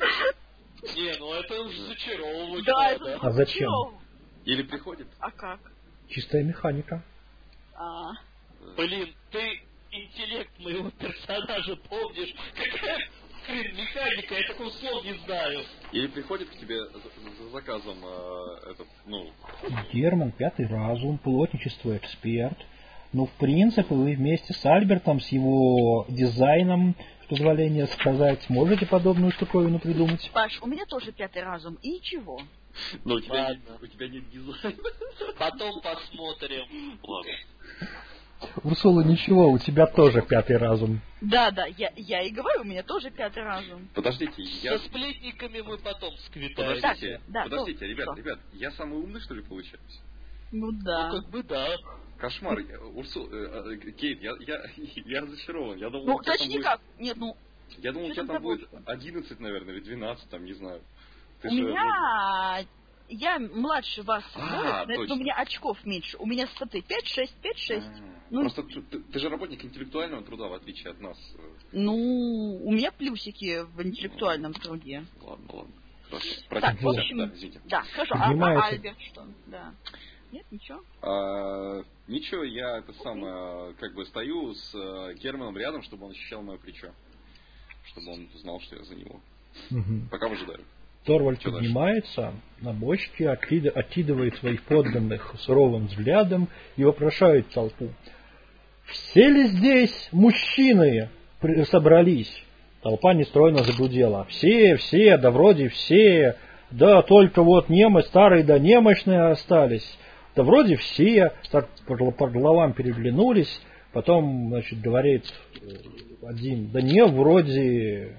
Не, ну это уж зачаровывать Да, надо. это А зачем? чё? Или приходит. А как? Чистая механика. А, Блин, ты интеллект моего персонажа помнишь? Какая хрен механика, я такого слова не знаю. Или приходит к тебе за заказом этот, ну, Герман, пятый разум, плотничество, эксперт. Ну, в принципе, вы вместе с Альбертом, с его дизайном, с позволения сказать, можете подобную штуковину придумать? Паш, у меня тоже пятый разум. И ничего. ну у тебя Ладно. нет дизайна. Потом посмотрим. Ладно. Урсула, ничего, у тебя тоже пятый разум. Да, я и говорю, у меня тоже пятый разум. Подождите, я... Со сплетниками мы потом сквитаемся. Подождите, да, подождите, ну, ребят, что? ребят, я самый умный, что ли, получаюсь? Ну да. Ну, как бы да. Кошмар, Кейт, я разочарован. Я думал, Ну, у тебя там точнее будет... как. Нет, ну, Я думал, у что тебя там там будет забыл? 11, наверное, или 12, там, не знаю. Ты у же, меня... Я младше вас, А, но точно. у меня очков меньше. У меня, смотри, 5-6, 5-6. Ну, Просто ты же работник интеллектуального труда, в отличие от нас. ну, у меня плюсики в интеллектуальном труде. Ладно. Хорошо. Так, в Простите, общем, да, извините. да, хорошо. Поднимается. А Альберт что? Да. Нет, ничего? Ничего, я это самое, как бы стою с Германом рядом, чтобы он ощущал мое плечо. Чтобы он знал, что я за него. Мгм. Пока выжидаю. Торвальд Чё поднимается на бочке, откидывает своих подданных суровым взглядом и вопрошает толпу. Все ли здесь мужчины собрались? Толпа нестройно загудела. Все, да вроде все. Да только вот старые да немощные остались. Да вроде все. Так по головам переглянулись. Потом, значит, говорит один, да не, вроде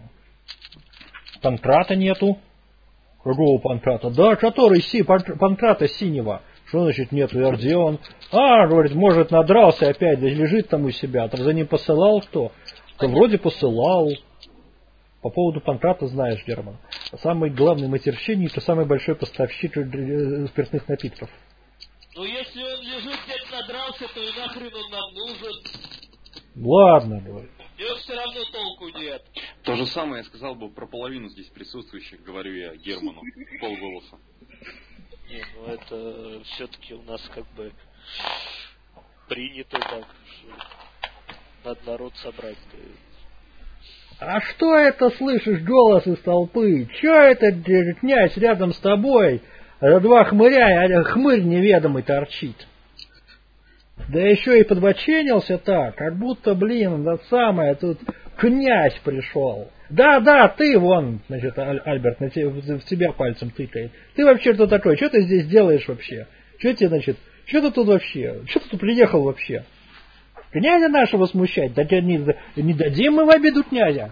Панкрата нету. Какого Панкрата? Да, который Панкрата синего. Что значит нету? И где он? Говорит, может, надрался опять, да лежит там у себя. Там за ним посылал кто? Да вроде посылал. По поводу Панкрата знаешь, Герман. Самый главный матерщинник, это самый большой поставщик спиртных напитков. Ну, если он лежит где-то надрался, то и нахрен он нам нужен. Ладно, говорит. И все равно толку нет. То же самое я сказал бы про половину здесь присутствующих, говорю я Герману, в полголоса. Нет, ну это все-таки у нас как бы принято так, что надо народ собрать. А что это слышишь голос из толпы? Че это, князь, рядом с тобой? Два хмыря, а хмырь неведомый торчит. Да еще и подбоченился так, как будто, блин, да самое, тут князь пришел. Да, ты вон, значит, Альберт в тебя пальцем тыкает. Ты вообще кто такой? Что ты здесь делаешь вообще? Что тебе, значит, что ты тут вообще? Что ты тут приехал вообще? Князя нашего смущать? Да не дадим мы в обиду князя.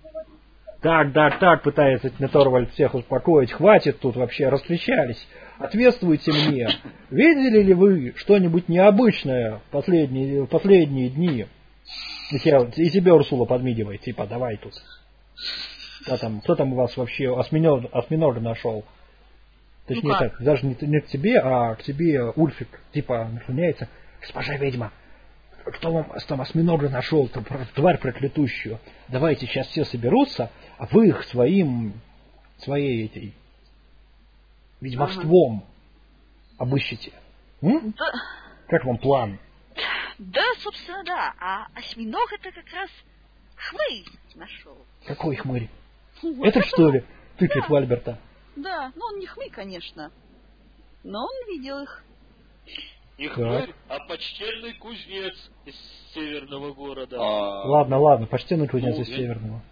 Так, пытается Торвальд всех успокоить. Хватит тут вообще, раскричались. Ответствуйте мне. Видели ли вы что-нибудь необычное в последние дни? И тебе Урсула подмигивает, типа, давай тут. Кто там у вас вообще осьминога нашел? Точнее так, даже не к тебе, а к тебе Ульфик, типа, наклоняется. Госпожа ведьма, кто вам там осьминога нашел, тварь проклятущую? Давайте сейчас все соберутся, а вы их своей этой ведьмовством обыщите. Да. Как вам план? Да, собственно, да. А осьминог это как раз хмырь нашел. Какой хмырь? Вот Это что ли? Тыкает в Альберта. Да, ну он не хмырь, конечно. Но он видел их. Не хмырь, а почтенный кузнец из северного города. Ладно, почтенный кузнец из северного.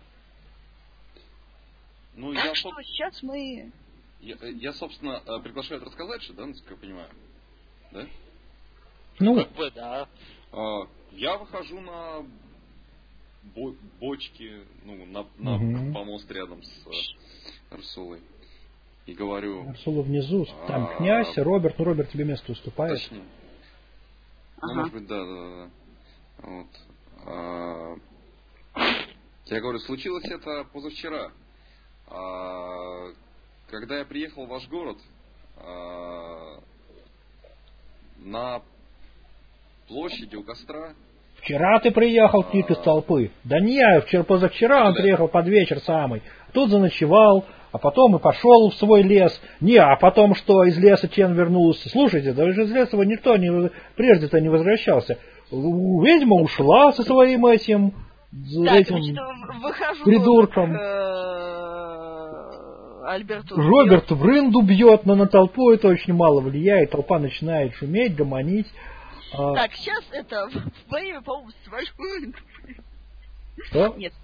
Ну, Так что сейчас мы... Я, собственно, приглашаю это рассказать, что, да, насколько я понимаю? Да? Ну, как бы, да. Я выхожу на бочки, ну, на помост рядом с Урсулой. и говорю... Урсула внизу, там князь, Роберт. Ну, Роберт тебе место уступает. Точнее. Ну, может быть, да. Вот. Я говорю, случилось это позавчера. Когда я приехал в ваш город, на площади у костра... Вчера ты приехал, крик из толпы. Да не, позавчера он приехал под вечер самый. Тут заночевал, а потом и пошел в свой лес. Не, а потом что, из леса Чен вернулся. Слушайте, даже из леса никто прежде-то не возвращался. Ведьма ушла со своим этим придурком. Альберту Роберт в рынду бьет, но на толпу это очень мало влияет. Толпа начинает шуметь, гомонить. Так, сейчас это во имя, по-моему, свою... Что? Нет.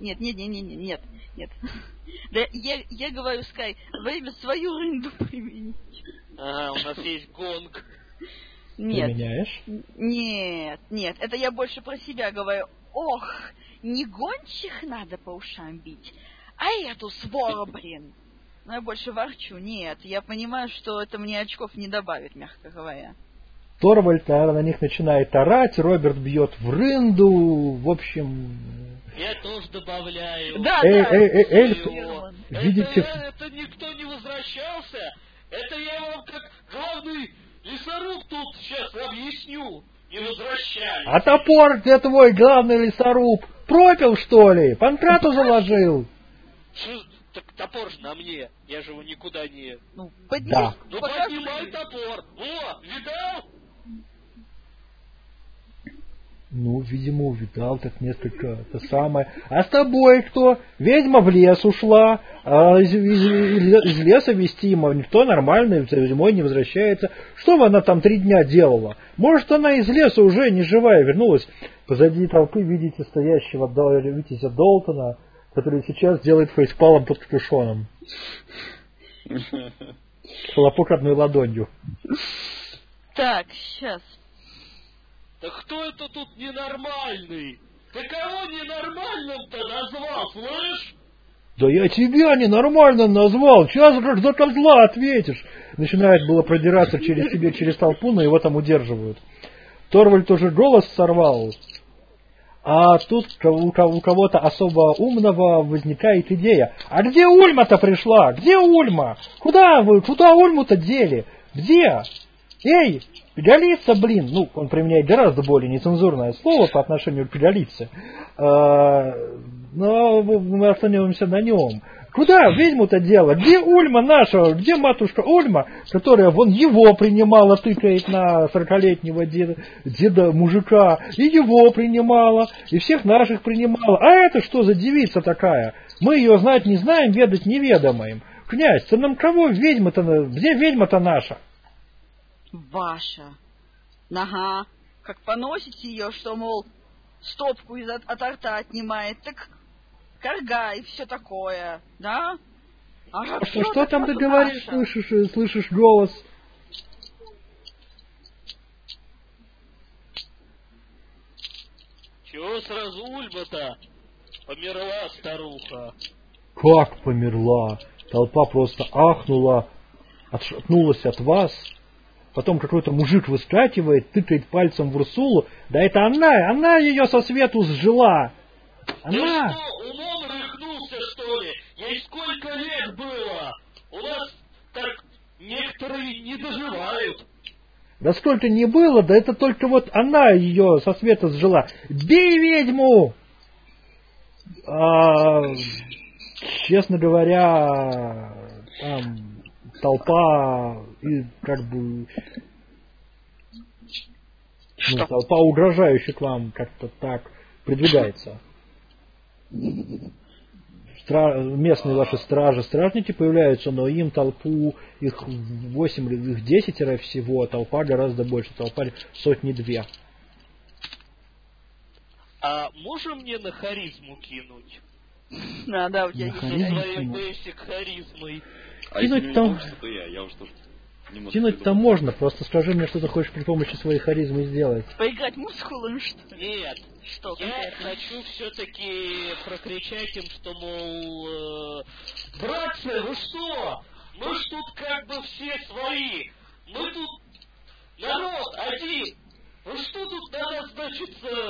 Да я говорю, Скай, во имя свою рынду применить. Ага, у нас есть гонг. Нет. Применяешь? Нет, это я больше про себя говорю. Ох, не гончих надо по ушам бить, а эту свору, блин. Но я больше ворчу. Нет, я понимаю, что это мне очков не добавит, мягко говоря. Торвальд на них начинает орать, Роберт бьет в рынду, в общем... Я тоже добавляю. Да, эльф, видите... Это никто не возвращался. Это я вам как главный лесоруб тут сейчас объясню. Не возвращались. А топор где твой главный лесоруб? Пропил, что ли? Панкрату заложил? Так топор же на мне. Я же его никуда не... Ну, подними, да. Ну, поднимай топор. О, видал? Ну, видимо, увидал так несколько, это самое. А с тобой кто? Ведьма в лес ушла, а из леса вестима, никто нормальный зимой не возвращается. Что она там 3 дня делала? Может, она из леса уже не живая вернулась. Позади толпы видите стоящего Витязя Долтона, который сейчас делает фейспалом под капюшоном. Хлопок одной ладонью. Так, сейчас. Да кто это тут ненормальный? Ты кого ненормальным-то назвал, слышь? Да я тебя ненормально назвал. Сейчас как за козла ответишь. Начинает было продираться через толпу, но его там удерживают. Торвальд тоже голос сорвал. А тут у кого-то особо умного возникает идея. А где Ульма-то пришла? Где Ульма? Куда Ульму-то дели? Где? Эй, пигалица, блин. Ну, он применяет гораздо более нецензурное слово по отношению к пигалице. Но мы остановимся на нем. Куда ведьму-то дело? Где Ульма наша? Где матушка Ульма, которая вон его принимала, тыкает на 40-летнего деда мужика, и его принимала, и всех наших принимала. А это что за девица такая? Мы ее знать не знаем, ведать не ведомаем. Князь, ты нам кого ведьма-то? Где ведьма-то наша? Ваша. Ага. Как поносите ее, что, мол, стопку от рта отнимает, так... Карга и все такое, да? А что там ты говоришь, слышишь голос? Чего сразу Ульма-то? Померла старуха. Как померла? Толпа просто ахнула, отшатнулась от вас. Потом какой-то мужик выскакивает, тыкает пальцем в Урсулу. Да это она ее со свету сжила. Она... Ты что, умом рыхнулся, что ли? Ей сколько лет было? У нас так некоторые не доживают. Да сколько не было, да это только вот она ее со света сжила. Бей ведьму! Честно говоря, там толпа и как бы... Ну, толпа угрожающих вам как-то так придвигается. Местные ваши стражники появляются, но им толпу, их 8 или их 10 всего, а толпа гораздо больше, толпа 100-2. А можем мне на харизму кинуть? Да, у тебя есть своей бейсик харизмой. А если не получится, то я уже тоже немного... Кинуть-то можно, просто скажи мне, что ты хочешь при помощи своей харизмы сделать. Поиграть мускулом, что ли? Нет. Что я конкретно? хочу все-таки прокричать им, что, мол, братцы, вы что? Мы ж тут как бы все свои. Мы тут народ один. Ну что тут на нас, значит,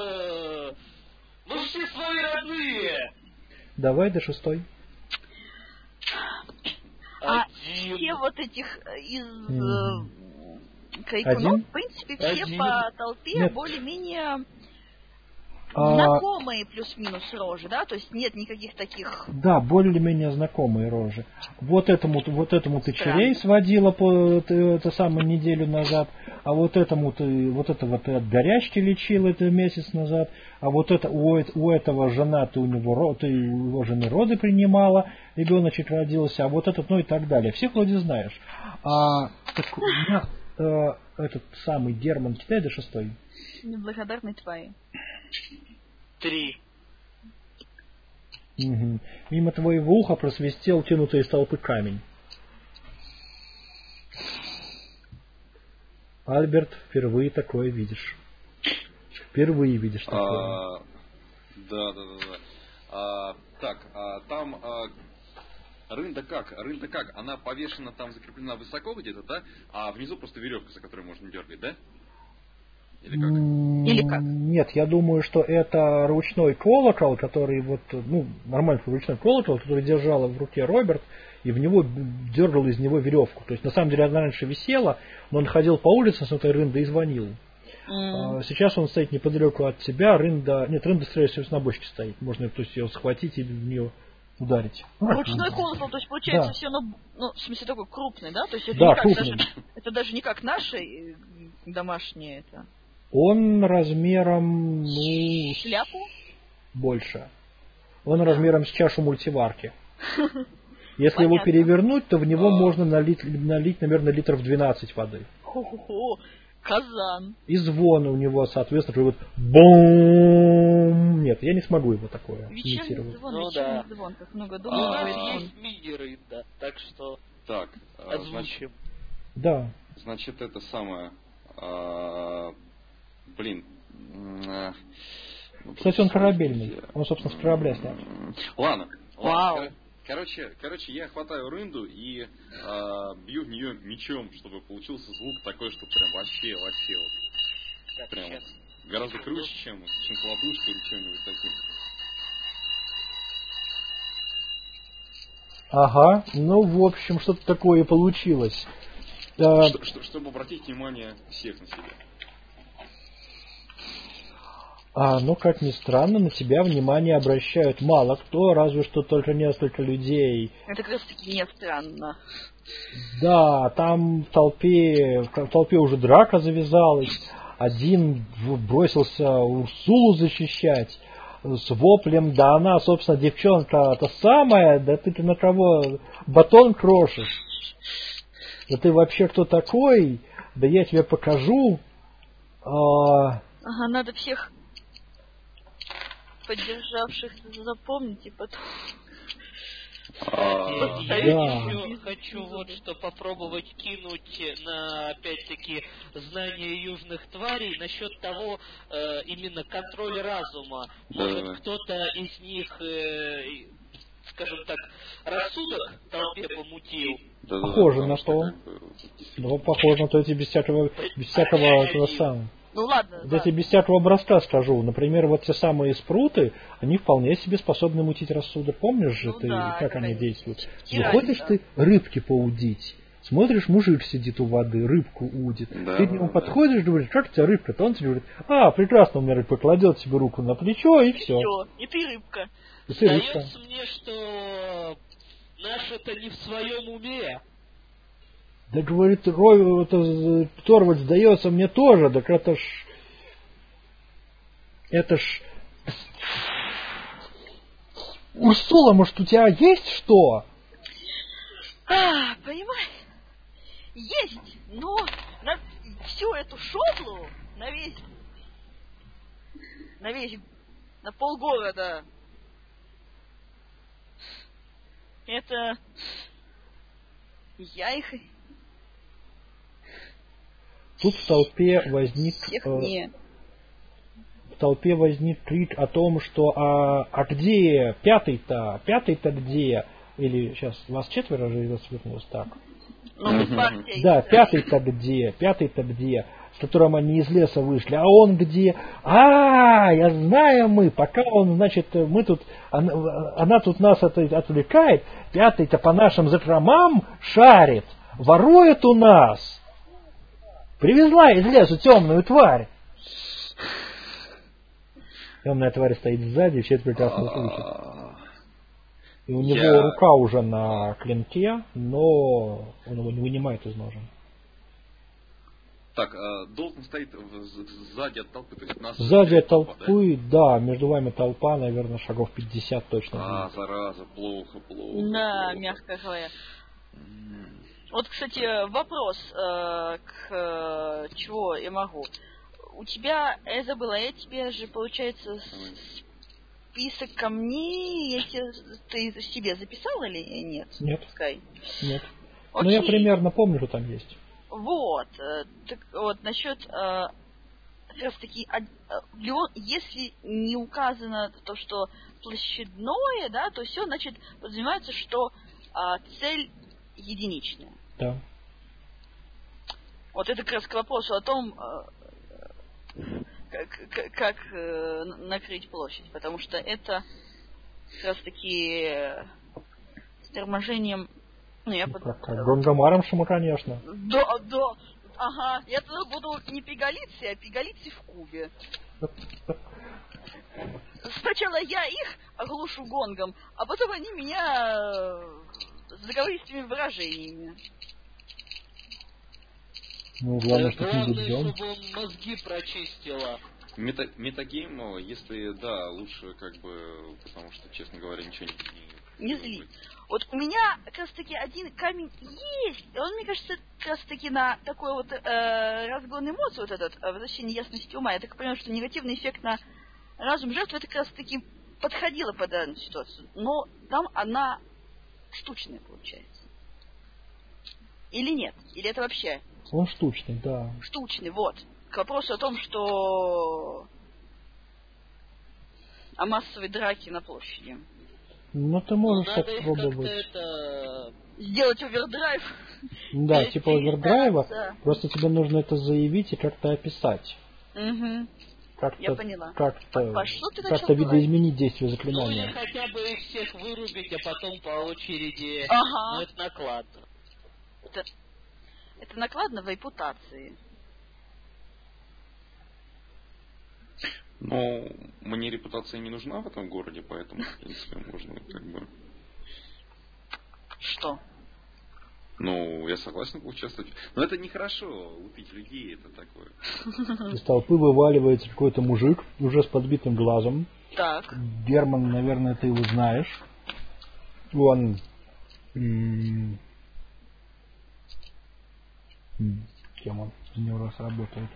мы все свои родные. Давай до 6. А Один. все вот этих из Мгм. крикунов, Один? в принципе, все Один. по толпе Нет. более-менее А, знакомые плюс-минус рожи, да? То есть нет никаких таких... да, более-менее знакомые рожи. Вот этому ты Странно. черей сводила это самое неделю назад, а вот этого ты от горячки лечил это месяц назад, а вот это у этого жена ты у его жены роды принимала, ребеночек родился, а вот этот, ну и так далее. Всех вроде знаешь. Так у меня этот самый Герман Китай до 6. Неблагодарной твари. 3. Угу. Мимо твоего уха просвистел тянутый из толпы камень. Альберт, впервые такое видишь. Впервые видишь такое. Да. Так, там рында как? Рында как? Она повешена там, закреплена высоко где-то, да? А внизу просто веревка, за которой можно дергать, да? Или как? Или как? Нет, я думаю, что это ручной колокол, который нормальный ручной колокол, который держала в руке Роберт, и в него дергал из него веревку. То есть на самом деле она раньше висела, но он ходил по улице с этой рындой и звонил. Сейчас он стоит неподалеку от себя, рында, скорее всего, на бочке стоит. Можно, то есть, ее схватить и в нее ударить. Ручной колокол, то есть получается Да. все, в смысле такой крупный, да? То есть это, Да, не как крупный. это даже не как наши домашние это. Он размером, Шляпу? больше. Он размером с чашу мультиварки. Если его Понятно. перевернуть, то в него можно налить, наверное, литров 12 воды. Хо-хо-хо. Казан. И звон у него, соответственно, такой вот бум. Нет, я не смогу его такое Вечерний имитировать. звон, Ну вечерний да. звон, как много У думаю, нас говорит он. есть мини-рында, так что Так, озвучим. Да. значит, это самое... Блин. Кстати, он корабельный. Он, собственно, с корабля снят. Ладно. Вау. Короче, я хватаю рынду и бью в нее мечом, чтобы получился звук такой, что прям вообще вот. Так, Прям сейчас. гораздо круче, чем колотушка или чем-нибудь таким. Ага, в общем, что-то такое получилось. Чтобы обратить внимание всех на себя. Как ни странно, на тебя внимание обращают мало кто, разве что только несколько людей. Это как раз таки не странно. Да, там в толпе уже драка завязалась. Один бросился Урсулу защищать с воплем, да она, собственно, девчонка-то самая, да ты на кого батон крошишь? Да ты вообще кто такой? Да я тебе покажу. Ага, надо всех поддержавших запомнить и потом... Я хочу вот что попробовать кинуть на, опять-таки, знание южных тварей насчет того, именно контроль разума. Может, кто-то из них, скажем так, рассудок в толпе помутил? Похоже на то. Похоже на то, эти без всякого этого самого. Ну ладно, Я тебе без всякого броска скажу. Например, вот те самые спруты, они вполне себе способны мутить рассудок. Помнишь же ты, как они действуют? Выходишь ты рыбки поудить. Смотришь, мужик сидит у воды, рыбку удит. Да, Ты к нему подходишь, говоришь, как у тебя рыбка-то? Он тебе говорит, прекрасно, у меня рыбка, кладет себе руку на плечо, и все. И ты рыбка. Сдается мне, что наши-то не в своем уме. Да, говорит, Торвальд, сдается мне тоже, так это ж... Урсула, может, у тебя есть что? Понимаешь, есть, но на всю эту шоблу, на полгорода, это я их... Тут в толпе возник крик о том, что где пятый-то где? Или сейчас вас 4 же из свернулось так. Ну, партия. Да, пятый-то где? Пятый-то где? С которым они из леса вышли. А он где? Я знаю мы. Пока он, значит, мы тут, она тут нас отвлекает. Пятый-то по нашим закромам шарит. Ворует у нас. Привезла из лесу темную тварь. Темная тварь стоит сзади, все это прекрасно слышат. И у него рука уже на клинке, но он его не вынимает из ножен. Так, Долтон стоит сзади от толпы, то есть нас... Сзади от толпы, да, между вами толпа, наверное, шагов 50 точно. Зараза, плохо. Да, мягко говоря. Вот, кстати, вопрос, к чего я могу. У тебя, я забыла, я тебе же, получается, список камней, ты себе записал или нет? Нет. Пускай. Нет. Окей. Но я примерно помню, что там есть. Вот. Так вот, насчет как раз таки, если не указано то, что площадное, да, то все, значит, подразумевается, что цель единичная. Да. Вот это как раз к вопросу о том, как накрыть площадь, потому что это как раз таки с торможением. Ну, я Гонгомаром, конечно. Да. Ага. Я тогда буду не пигалицы, а пигалицы в кубе. Сначала я их оглушу гонгом, а потом они меня заговористыми выражениями. Ну, главное, что не Главное, бьем. чтобы он мозги прочистила. Метагейм, если, да, лучше как бы, потому что, честно говоря, ничего не зли. Вот у меня как раз таки один камень есть, и он, мне кажется, как раз таки на такой вот разгон эмоций, вот этот, возвращение ясности ума. Я так понимаю, что негативный эффект на разум жертвы, это как раз таки подходило под данную ситуацию. Но там она штучная получается. Или нет? Или это вообще? Он штучный, да. Штучный, вот. К вопросу о том, что о массовой драке на площади. Ну, ты можешь надо попробовать. это... Сделать овердрайв. Да, типа овердрайва. Да. Просто тебе нужно это заявить и как-то описать. Угу. Как-то, Я поняла. Как-то видоизменить действие Ну, заклинания. или хотя бы их всех вырубить, а потом по очереди. Ага. Ну, это накладно. Это накладно в репутации. Но мне репутация не нужна в этом городе, поэтому, в принципе, можно как бы... Что? Ну, я согласен поучаствовать. Но это нехорошо, лупить людей, это такое. Из толпы вываливается какой-то мужик, уже с подбитым глазом. Так. Герман, наверное, ты его знаешь. Он... Кем он? За него раз работает.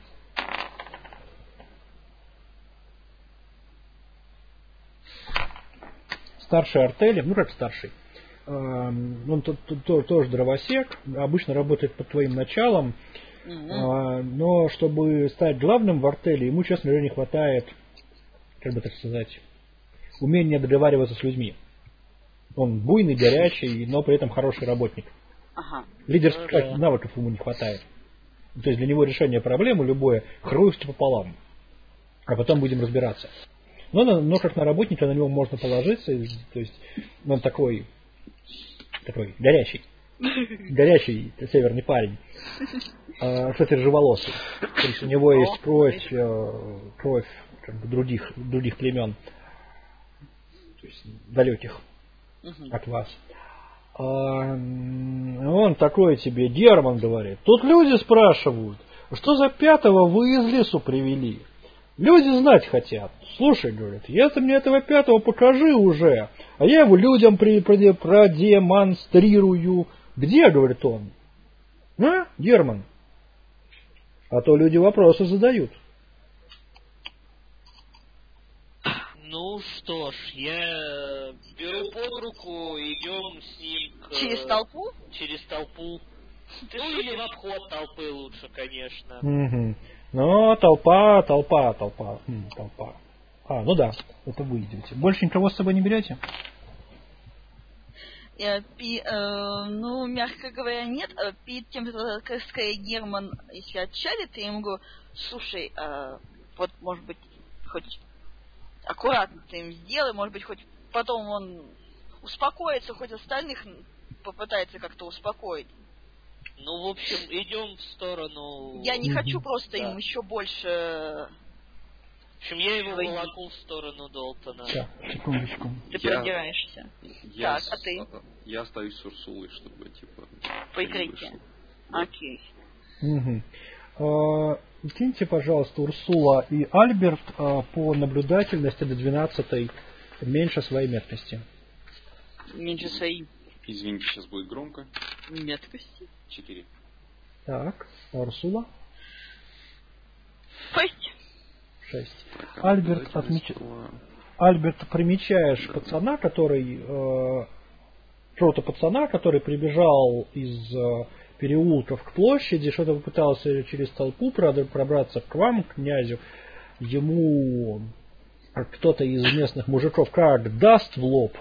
Старший артели, ну как старший. Он тоже дровосек, обычно работает под твоим началом. Но чтобы стать главным в артели, ему, честно говоря, не хватает, как бы так сказать, умения договариваться с людьми. Он буйный, горячий, но при этом хороший работник. Ага. Лидерских навыков ему не хватает. То есть для него решение проблемы любое хрустит пополам. А потом будем разбираться. Но как на работника на него можно положиться. То есть он такой горячий. Горячий северный парень. Кстати, рыжеволосый. То есть у него есть кровь как бы других племен. То есть далеких от вас. Он такой тебе, Герман говорит. Тут люди спрашивают, что за пятого вы из лесу привели? Люди знать хотят. Слушай, говорит, если мне этого пятого покажи уже, а я его людям продемонстрирую. Где, говорит он? Герман? А то люди вопросы задают. Ну что ж, я беру под руку, идем с ним Через толпу? Через толпу. Ну или в обход толпы лучше, конечно. Угу. Ну, толпа. Ну да, это вы идете. Больше никого с собой не берете? Ну, мягко говоря, нет. Перед тем, как скорее Герман, если отчалит, я ему говорю, слушай, вот, может быть, хоть аккуратно ты им сделай, может быть, хоть потом он успокоится, хоть остальных попытается как-то успокоить. Ну, в общем, идем в сторону... Я не хочу просто им еще больше... В общем, я его волоку в сторону Долтона. Так, секундочку. Ты продираешься. Так, а ты? Я остаюсь с Урсулой, чтобы, типа... Прикрытие. Окей. Киньте, пожалуйста, Урсула и Альберт по наблюдательности до 12-й меньше своей меткости. Меньше своей... Извините, сейчас будет громко. Меткости. 4. Так, а Урсула? 6. 6. Альберт, Альберт, примечаешь пацана, который... какого-то пацана, который прибежал из переулков к площади, что-то попытался через толпу пробраться к вам, к князю. Ему кто-то из местных мужиков как даст в лоб.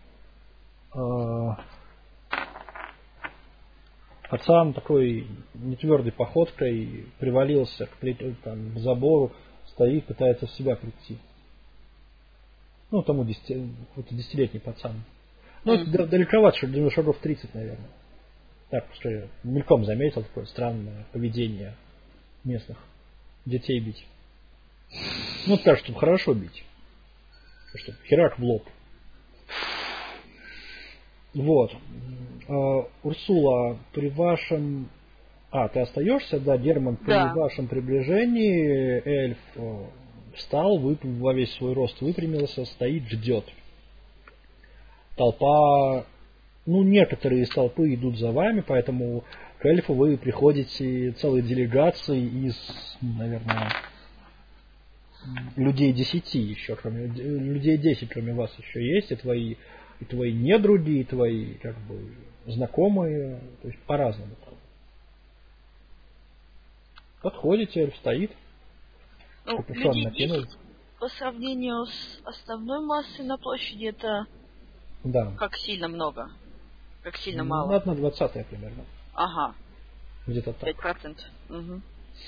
Пацан такой нетвердой походкой привалился к забору, стоит, пытается в себя прийти. Ну, тому 10-летний пацан. Ну, это далековато, что шагов 30, наверное. Так, что я мельком заметил такое странное поведение местных детей бить. Ну, так, чтобы хорошо бить. Чтобы херак в лоб. Вот. Урсула, при вашем... ты остаешься, да, Герман, при вашем приближении эльф встал, во весь свой рост выпрямился, стоит, ждет. Толпа... некоторые из толпы идут за вами, поэтому к эльфу вы приходите целой делегацией из, наверное, людей 10 еще, людей 10, кроме вас еще есть, и твои недруги, и твои, как бы, знакомые, то есть по-разному. Подходите, эльф стоит. Людей 10 по сравнению с основной массой на площади, это как сильно много, как сильно мало. Одна 20-я примерно. Ага. Где-то так. 5%. Угу.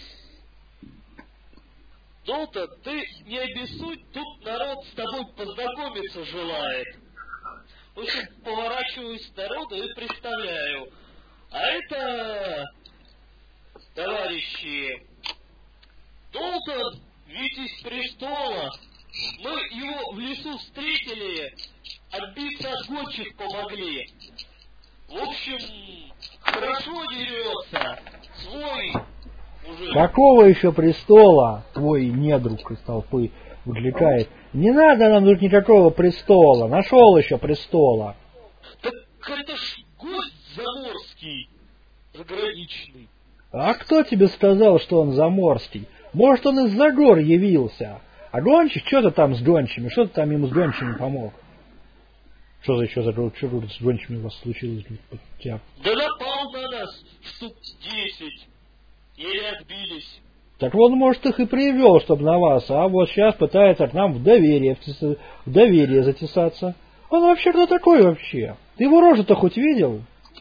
Долтон, ты не обессудь, тут народ с тобой познакомиться желает. В общем, поворачиваюсь к народу и представляю. А это, товарищи, Долтон, витязь престола. Мы его в лесу встретили, отбиться от гончих помогли. В общем, хорошо дерется, свой мужик. Какого еще престола? Твой недруг из толпы выкликает. Не надо нам тут никакого престола. Нашел еще престола. Так это ж гость заморский, заграничный. А кто тебе сказал, что он заморский? Может, он из-за гор явился. А гончих, что-то там с гончими, что ты там ему с гончими помог? Что за еще за что с гончими у вас случилось? Да напал на нас штук 10. Еле отбились. Так он, может, их и привел, чтобы на вас, а вот сейчас пытается к нам в доверие затесаться. Он вообще кто такой вообще? Ты его рожу-то хоть видел?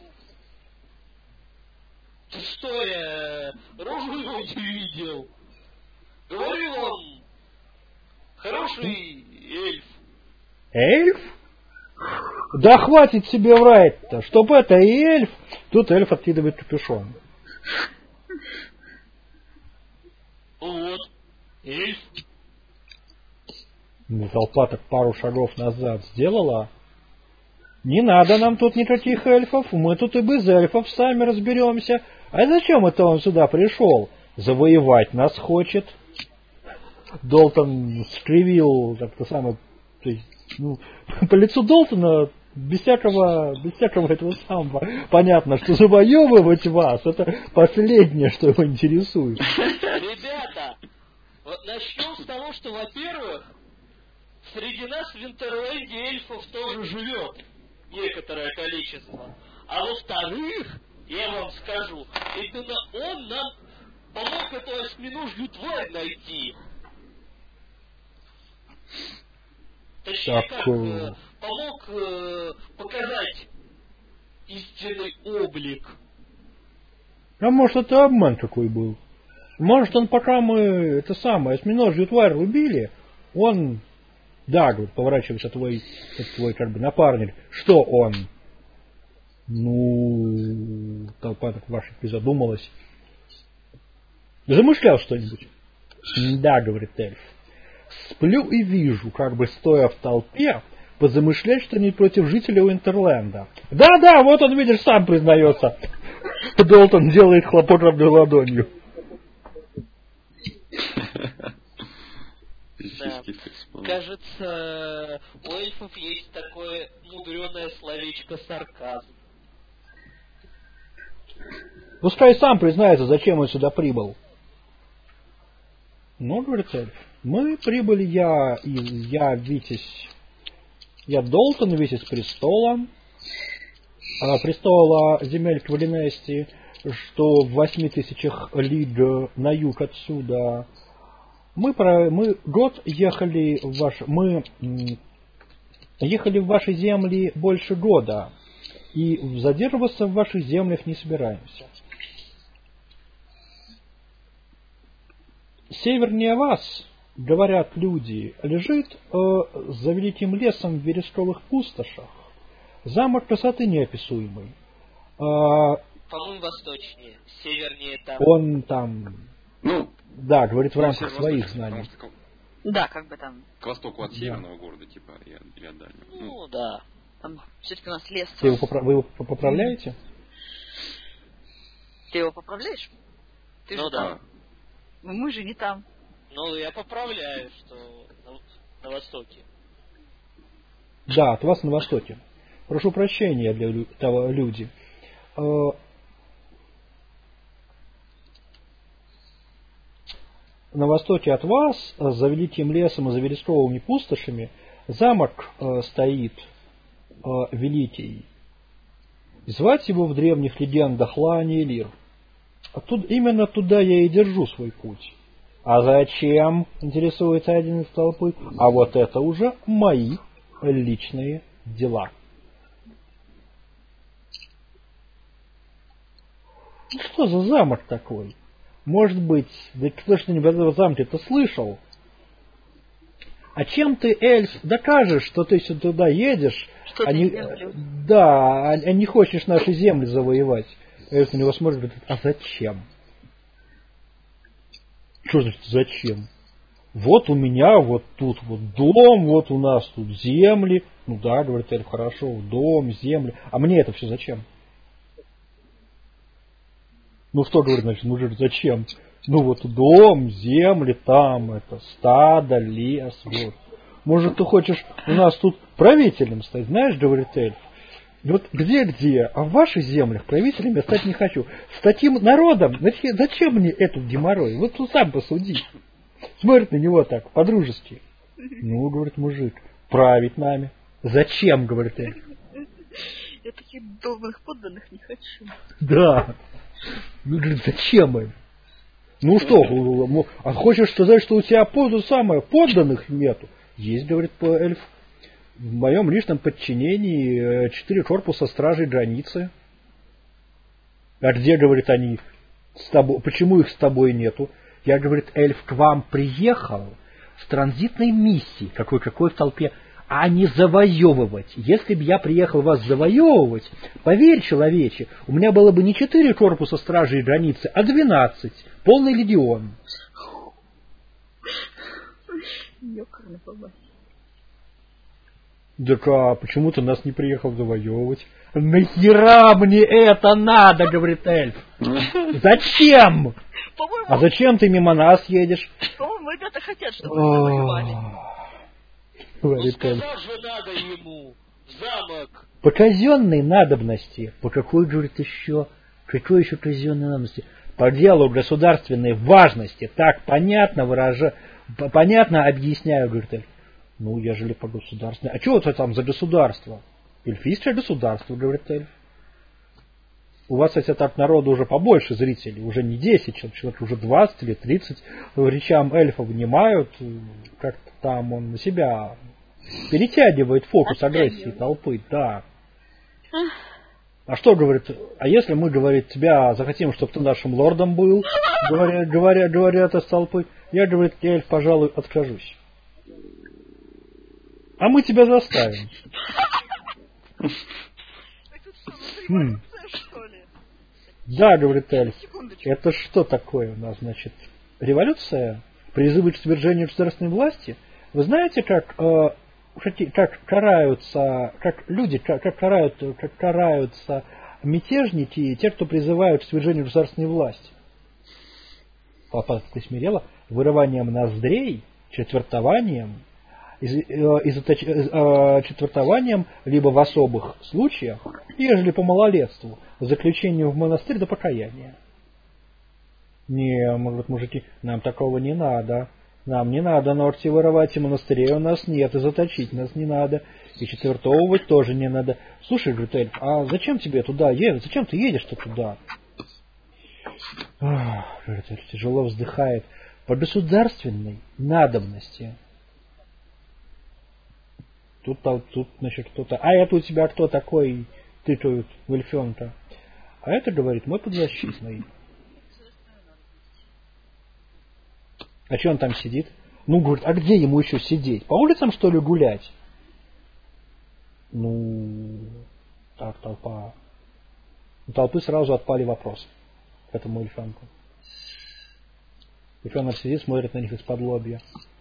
Что я рожу его не видел? Говорю вам, хороший эльф. Эльф? Да хватит себе врать-то, чтоб это и эльф. Тут эльф откидывает капюшон. Вот, эльф. Толпа так пару шагов назад сделала. Не надо нам тут никаких эльфов, мы тут и без эльфов сами разберемся. А зачем это он сюда пришел? Завоевать нас хочет. Долтон скривил как-то самое, то есть, по лицу Долтона без всякого этого самого понятно, что завоевывать вас это последнее, что его интересует. Ребята, вот начнем с того, что, во-первых, среди нас в Винтерленде эльфов тоже живет некоторое количество. А во-вторых, я вам скажу, именно он нам помог эту осьминожью тварь найти. Точнее, как помог показать истинный облик. А может, это обман какой был? Может, он пока мы это самое осьминожью тварь убили, он... Да, говорит, поворачивается твой как бы напарник. Что он? Ну, толпа так ваша призадумалась. Замышлял что-нибудь? Да, говорит эльф. Сплю и вижу, как бы стоя в толпе, позамышлять что-нибудь против жителей Уинтерленда. Да, вот он, видишь, сам признается. Долтон делает хлопок равной ладонью. Да. Кажется, у эльфов есть такое мудреное словечко сарказм. Пускай сам признается, зачем он сюда прибыл. Ну, говорит эльф, мы прибыли, я Витязь, я Долтон, Витязь престола земель Квалинести, что в 8000 лиг на юг отсюда. Мы год ехали в ваши земли больше года, и задерживаться в ваших землях не собираемся. Севернее вас, говорят люди, лежит за великим лесом в вересковых пустошах замок красоты неописуемый. По-моему, восточнее, севернее там. Он там... Ну, да, говорит в рамках своих знаний. Да, как бы там. К востоку от северного города, типа, или от дальнего. Ну, да. Там все-таки у нас лес. Вы его поправляете? Ты его поправляешь? Ты Ну же да. там. Мы же не там. Ну, я поправляю, что на востоке. Да, от вас на востоке. Прошу прощения, люди. На востоке от вас, за великим лесом и за вересковыми пустошами, замок стоит великий. Звать его в древних легендах Лаани-Элир. Именно туда я и держу свой путь. А зачем, интересуется один из толпы, а вот это уже мои личные дела. Что за замок такой? Может быть, да кто что-нибудь об этом замке-то слышал? А чем ты, эльф, докажешь, что ты туда едешь, Что ты землю? Да, а не хочешь наши земли завоевать? Эльф на него смотрит и говорит, а зачем? Что значит зачем? Вот у меня вот тут вот дом, вот у нас тут земли. Ну да, говорит эльф, хорошо, дом, земли. А мне это все зачем? Ну что, говорит, значит, ну же зачем? Ну вот дом, земли, там это стадо, лес, вот. Может, ты хочешь у нас тут правителем стать, знаешь, говорит эльф. Вот где, а в ваших землях правителем я стать не хочу. С таким народом, зачем мне этот геморрой? Вот ты сам посуди. Смотрит на него так, по-дружески. Ну, говорит мужик, править нами. Зачем, говорит эльф. Я таких долбанных подданных не хочу. Да. Ну, говорит, зачем им? Ну что, а хочешь сказать, что у тебя подданных нету? Есть, говорит эльф. В моем личном подчинении 4 корпуса стражей границы. А где, говорит, они с тобой? Почему их с тобой нету? Я, говорит, эльф к вам приехал с транзитной миссией, какой в толпе, а не завоевывать. Если бы я приехал вас завоевывать, поверь, человече, у меня было бы не 4 корпуса стражей границы, а 12, полный легион. Ёкарно побачить. Так а почему ты нас не приехал завоевывать? Нахера мне это надо, говорит эльф. Зачем? А зачем ты мимо нас едешь? По-моему, ребята хотят, чтобы мы завоевали. Говорит эльф. Сказать же надо ему в замок. По казенной надобности. По какой, говорит, еще? Какой еще казенной надобности? По делу государственной важности. Так понятно понятно объясняю, говорит эльф. Ну, ежели по государственной. А что это там за государство? Эльфийское государство, говорит эльф. У вас, кстати, так народу уже побольше зрителей. Уже не 10 человек, уже 20 или 30 речам эльфа внимают. Как-то там он на себя перетягивает фокус агрессии толпы. Да. А что, говорит, а если мы, говорит, тебя захотим, чтобы ты нашим лордом был, говорят из толпы, я, говорит, эльф, пожалуй, откажусь. А мы тебя заставим. Так тут что, революция, что ли? Да, говорит эльф. Секундочку. Это что такое у нас, значит? Революция? Призывы к свержению государственной власти? Вы знаете, как караются, как караются мятежники и те, кто призывают к свержению государственной власти? Папа смирела вырыванием ноздрей, четвертованием, четвертованием либо в особых случаях, ежели по малолетству, заключением в монастырь до покаяния. Не, говорят мужики, нам такого не надо. Нам не надо ногти вырывать, и монастырей у нас нет, и заточить нас не надо, и четвертовывать тоже не надо. Слушай, говорит эльф, а зачем тебе туда ехать? Зачем ты едешь-то туда? Говорит эльф, тяжело вздыхает. По государственной надобности. Тут значит, кто-то. А это у тебя кто такой? Тыкают в эльфенка. А это, говорит, мой подзащитный. А что он там сидит? Ну, говорит, а где ему еще сидеть? По улицам, что ли, гулять? Ну, так, толпа. У толпы сразу отпали вопросы к этому эльфенку. Эльфенок сидит, смотрит на них из-под лобья.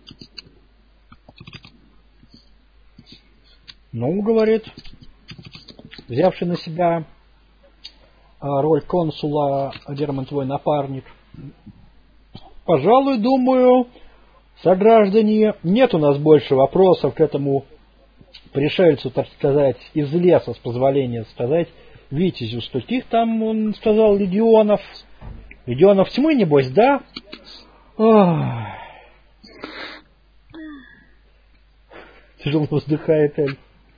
Ну, говорит, взявший на себя роль консула, Герман твой напарник, пожалуй, думаю, сограждане, нет у нас больше вопросов к этому пришельцу, так сказать, из леса, с позволения сказать, витязю, скольких там, он сказал, легионов. Легионов тьмы, небось, да? Ох. Тяжело вздыхает эльф.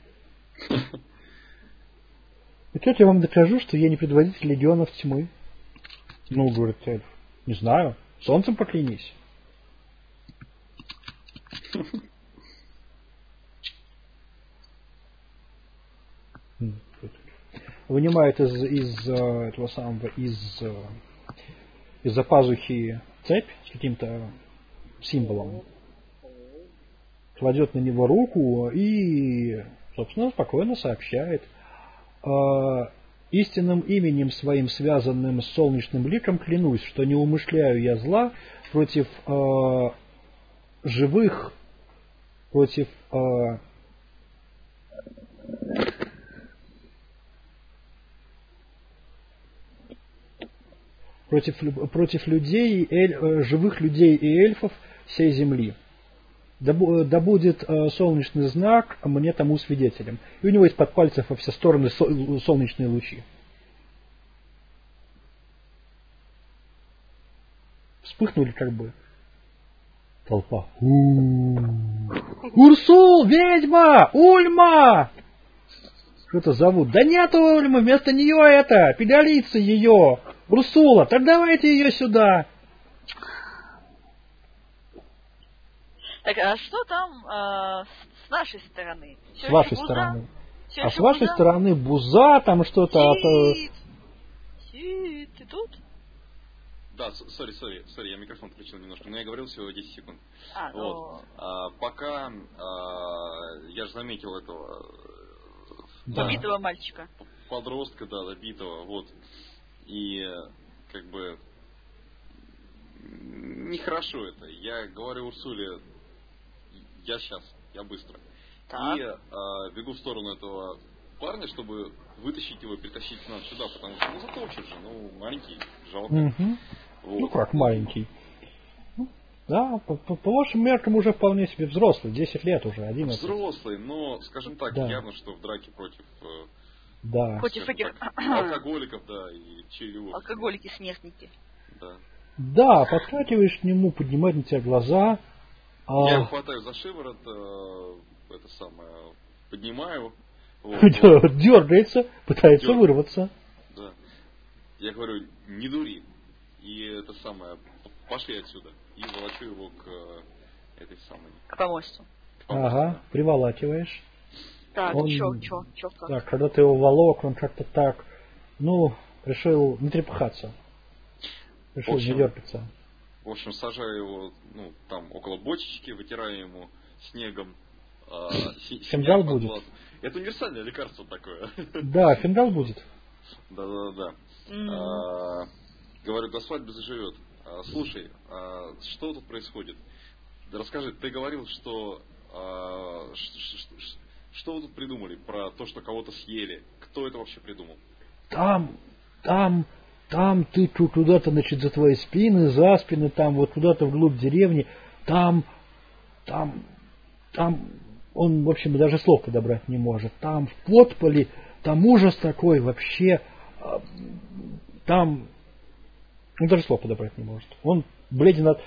И как я вам докажу, что я не предводитель легионов тьмы? Ну, говорит эльф, не знаю. Солнцем поклянись. Вынимает из этого самого, из-за пазухи цепь с каким-то символом, кладет на него руку и, собственно, спокойно сообщает: истинным именем своим, связанным с солнечным ликом, клянусь, что не умышляю я зла против живых, против людей, живых людей и эльфов всей земли. Да будет солнечный знак мне тому свидетелем. И у него из-под пальцев во все стороны солнечные лучи. Вспыхнули как бы. Толпа. Урсул, ведьма! Ульма! Что-то зовут. Да нету Ульмы, вместо нее это, педалица ее. Урсула, так давайте ее сюда. Так, а что там с нашей стороны? С вашей стороны. А с вашей стороны Буза, там что-то... Сид, ты тут? Да, сори, я микрофон включил немножко, но я говорил всего 10 секунд. Пока я же заметил этого... Добитого мальчика. Подростка, да, добитого, вот. И как бы нехорошо это. Я говорю Урсуле, я сейчас, я быстро. Так. И бегу в сторону этого парня, чтобы вытащить его, притащить к нам сюда, потому что, затопчет же, маленький, жалко. Угу. Вот. Ну как маленький? Да, по вашим меркам уже вполне себе взрослый, 10 лет уже, 11. Взрослый, но, скажем так, да. Явно, что в драке против... Да. Против этих... алкоголиков, да, и чаевых. Алкоголики-смертники. Да. Да, подскакиваешь к нему, поднимать на тебя глаза. Я его хватаю за шиворот, это самое, поднимаю. Вот, дергается, пытается вырваться. Да. Я говорю, не дури. И это самое, пошли отсюда. И волочу его к этой самой... К помосту. Ага, приволакиваешь. Так, он, чё, как? Так, когда ты его волок, он как-то так решил не трепыхаться. Решил не дергаться. В общем, сажаю его, там, около бочечки, вытираю ему снегом. Фингал будет. Это универсальное лекарство такое. Да, фингал будет. Да. Говорю, до свадьбы заживет. Слушай, что тут происходит? Расскажи, ты говорил, что вы тут придумали про то, что кого-то съели? Кто это вообще придумал? Там ты куда-то, значит, за твои спины, за спины, там вот куда-то вглубь деревни, там он, в общем, даже слов подобрать не может. Там в подполе, там ужас такой вообще, там он даже слов подобрать не может. Он бледен от...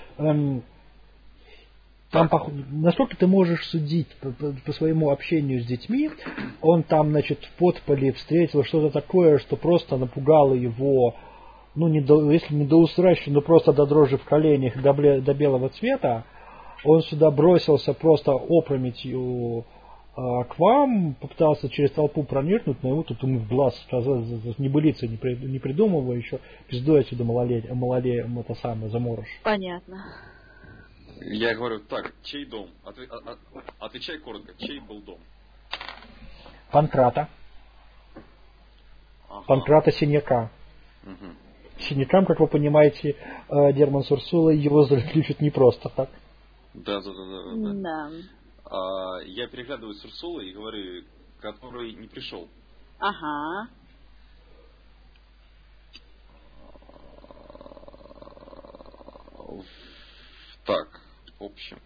насколько ты можешь судить по своему общению с детьми, он там, значит, в подполе встретил что-то такое, что просто напугало его, если не до усрачки, но просто до дрожи в коленях, до белого цвета. Он сюда бросился просто опрометью к вам, попытался через толпу проникнуть, но его тут ему в глаз сказал, небылицы не придумывая, еще пиздой отсюда это самое, заморож. Понятно. Я говорю, так, чей дом? Отвечай коротко, чей был дом? Панкрата. Ага. Панкрата Синяка. Угу. Синякам, как вы понимаете, Дерман с Урсулой его заключат не просто так. Да. Да. Я переглядываюсь с Урсулой и говорю, который не пришел. Ага. Так, в общем.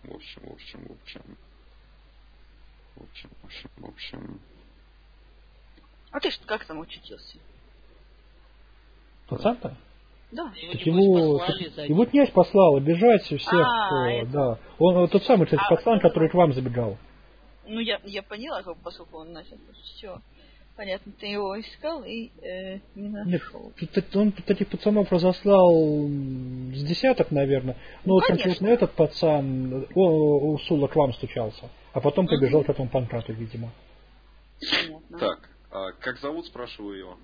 А ты что, как там учился? Пацан-то? Да. Так его князь послал обижать всех, да. Он тот самый, кстати, пацан, который к вам забегал. Я поняла, поскольку он начал. Все. Понятно, ты его искал и не нашел. Он таких пацанов разослал с десяток, наверное. Но вот конкретно этот пацан, Урсула к вам стучался. А потом побежал к этому Панкрату, видимо. Понятно. Так, как зовут, спрашиваю его.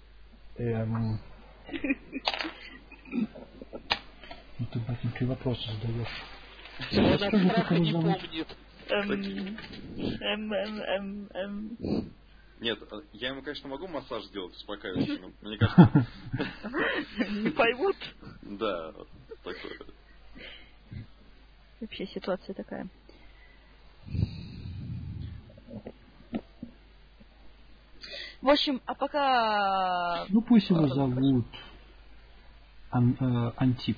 Ты, батенька, вопросы задаешь. Он от страха не помнит. Нет, я ему, конечно, могу массаж сделать успокаивающий, но мне кажется... Не поймут? Да, такое. Вообще ситуация такая. В общем, а пока... Пусть его зовут Антип.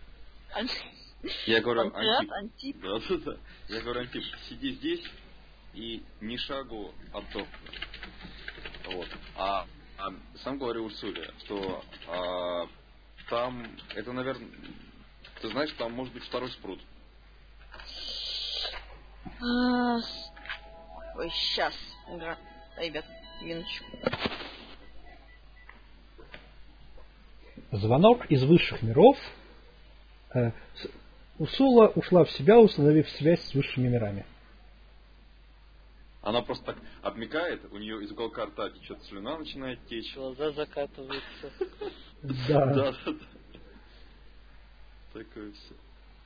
Я говорю, Антип. Да. Я говорю, Антип, сиди здесь и ни шагу от доктора. Вот. А сам говорю Урсуле, что там, это, наверное, ты знаешь, там может быть второй спрут. Ой, сейчас. Ребят, минуточку. Звонок из высших миров. Урсула ушла в себя, установив связь с высшими мирами. Она просто так обмякает, у нее из уголка рта течет слюна, начинает течь. Глаза закатываются. Да. Такое все.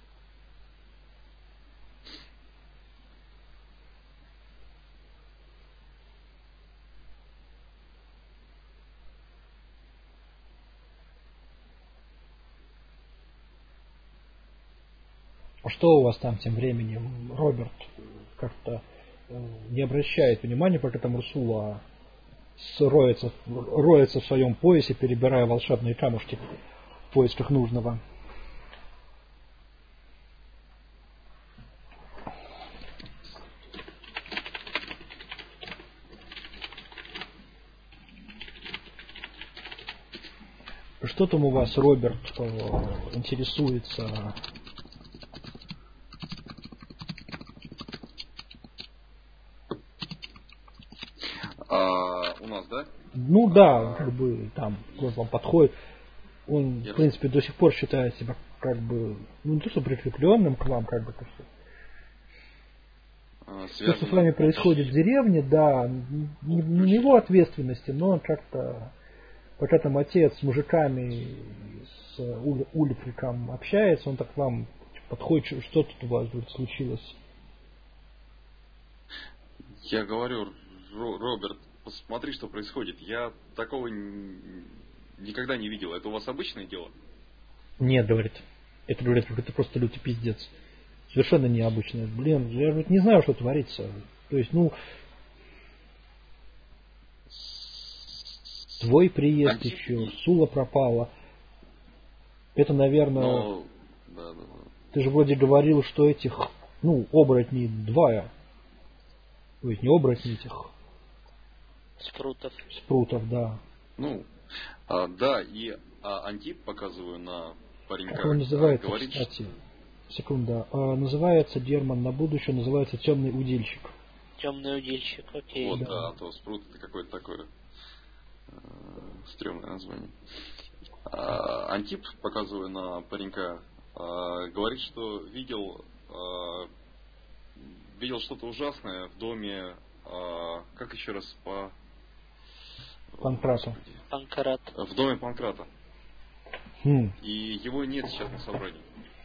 А что у вас там тем временем? Роберт как-то не обращает внимания, пока там Урсула роется в своем поясе, перебирая волшебные камушки в поисках нужного. Что там у вас, Роберт, интересуется? У нас, да? Да, как бы там к вам подходит. Он, в принципе, до сих пор считает себя как бы, не то что прикрепленным к вам, как бы то, что с вами происходит в деревне, да, не его ответственности, но он как-то пока там отец с мужиками, с Ульфриком общается, он так к вам подходит, что тут у вас тут случилось? Я говорю, Роберт, посмотри, что происходит. Я такого никогда не видел. Это у вас обычное дело? Нет, говорит. Это, говорит, это просто лютый пиздец. Совершенно необычное. Блин, я говорит, не знаю, что творится. То есть, твой приезд еще, Сула пропала. Это, наверное... Да. Ты же вроде говорил, что этих, оборотней 2. То есть не оборотни этих. Спрутов, да. Да, и Антип, показываю на паренька. Как он называется, говорит, кстати? Секунда. Называется Дерман на будущее, называется Темный удильщик. Темный удильщик, окей. Вот, да, а то Спрут это какое-то такое стрёмное название. Антип, показываю на паренька, говорит, что видел что-то ужасное в доме, как еще раз Панкрата. Панкрат. В доме Панкрата. И его нет сейчас на собрании.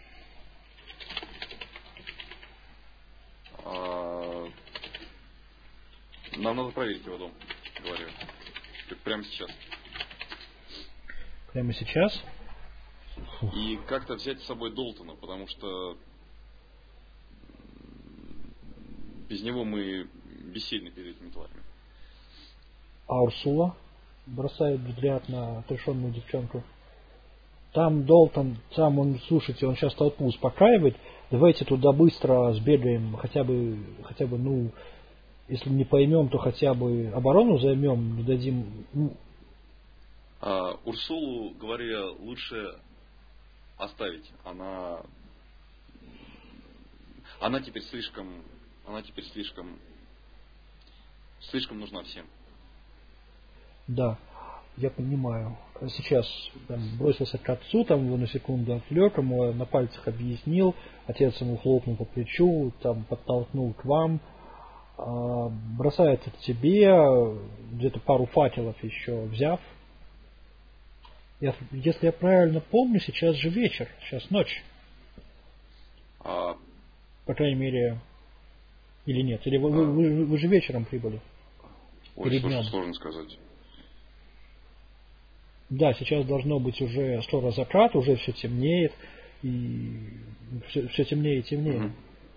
Нам надо проверить его дом, говорю. Прямо сейчас. Прямо сейчас? И как-то взять с собой Долтона, потому что без него мы бессильны перед этими тварями. А Урсула бросает взгляд на отрешенную девчонку. Там Долтон, он, слушайте, он сейчас толпу успокаивает. Давайте туда быстро сбегаем, хотя бы, если не поймем, то хотя бы оборону займем, не дадим. Урсулу, говорю я, лучше оставить. Она теперь слишком нужна всем. Да, я понимаю. Сейчас бросился к отцу, его на секунду отвлек, ему на пальцах объяснил, отец ему хлопнул по плечу, подтолкнул к вам, бросает от тебе, где-то пару факелов еще взяв. Если я правильно помню, сейчас же вечер, сейчас ночь. По крайней мере, или нет? Или вы же вечером прибыли? Ой, сложно сказать. Да, сейчас должно быть уже скоро закат, уже все темнеет, и все темнее и темнее.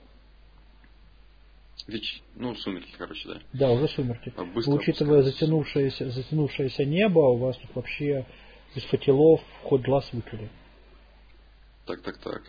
Сумерки, короче, да. Да, уже сумерки. Учитывая затянувшееся небо, у вас тут вообще без факелов хоть глаз выколи. Так.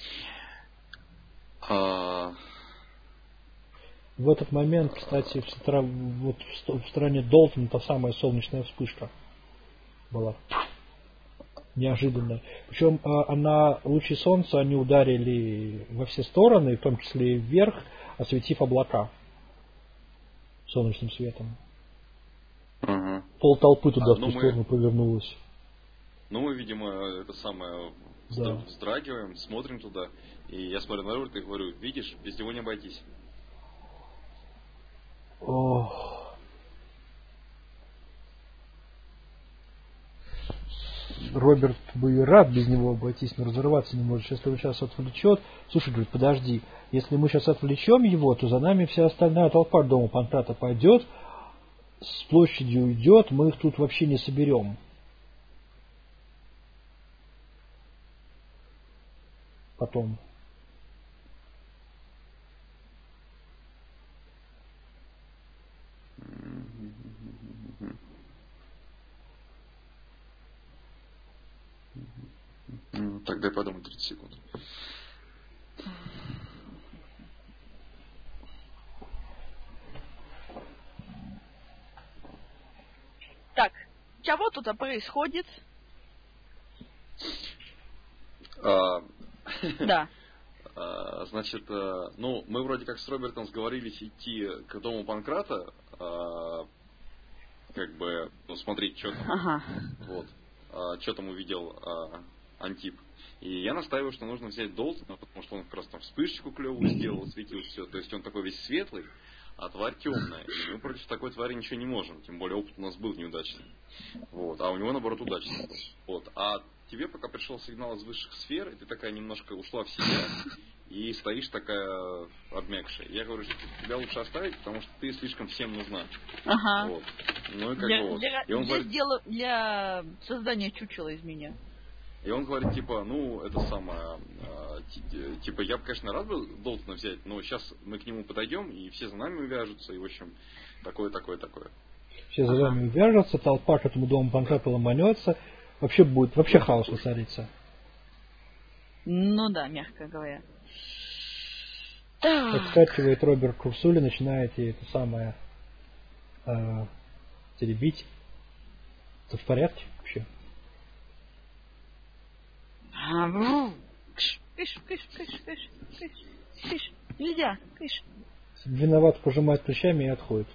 В этот момент, кстати, в стороне Долтона та самая солнечная вспышка была. Неожиданно. Причем лучи солнца, они ударили во все стороны, в том числе и вверх, осветив облака солнечным светом. Пол толпы туда в ту сторону повернулось. Мы, видимо, вздрагиваем, смотрим туда. И я смотрю на Роберта и говорю, видишь, без него не обойтись. Роберт бы и рад без него обойтись, но разорваться не может. Если он сейчас отвлечет... Слушай, говорит, подожди, если мы сейчас отвлечем его, то за нами вся остальная толпа дома Панкрата пойдет, с площади уйдет, мы их тут вообще не соберем. Потом. Тогда я подумаю 30 секунд. Так, чего тут происходит? Да. Значит, мы вроде как с Робертом сговорились идти к дому Панкрата, смотреть, что там. Ага. Вот. Что там увидел Антип. И я настаиваю, что нужно взять Долтона, потому что он как раз там вспышечку клевую сделал, светил все. То есть он такой весь светлый, а тварь темная. И мы против такой твари ничего не можем. Тем более опыт у нас был неудачный. Вот. А у него, наоборот, удачный был. Вот. А тебе пока пришел сигнал из высших сфер, и ты такая немножко ушла в себя, и стоишь такая обмякшая. Я говорю, что тебя лучше оставить, потому что ты слишком всем нужна. Ага. Вот. Ну и как Для, бы вот. для, И он говорит, для создания чучела из меня. и он говорит, типа, ну, это самое, типа, я бы, конечно, рад был Долтона взять, но сейчас мы к нему подойдем, и все за нами увяжутся, и, в общем, такое. Все за вами увяжутся, толпа к этому дому Панкрапа ломанется, вообще хаос воцарится. Ну да, мягко говоря. Подскакивает Роберт Курсули, начинаете это самое теребить. Это в порядке вообще? Кыш. Нельзя, кыш. Виноват, пожимает плечами и отходит.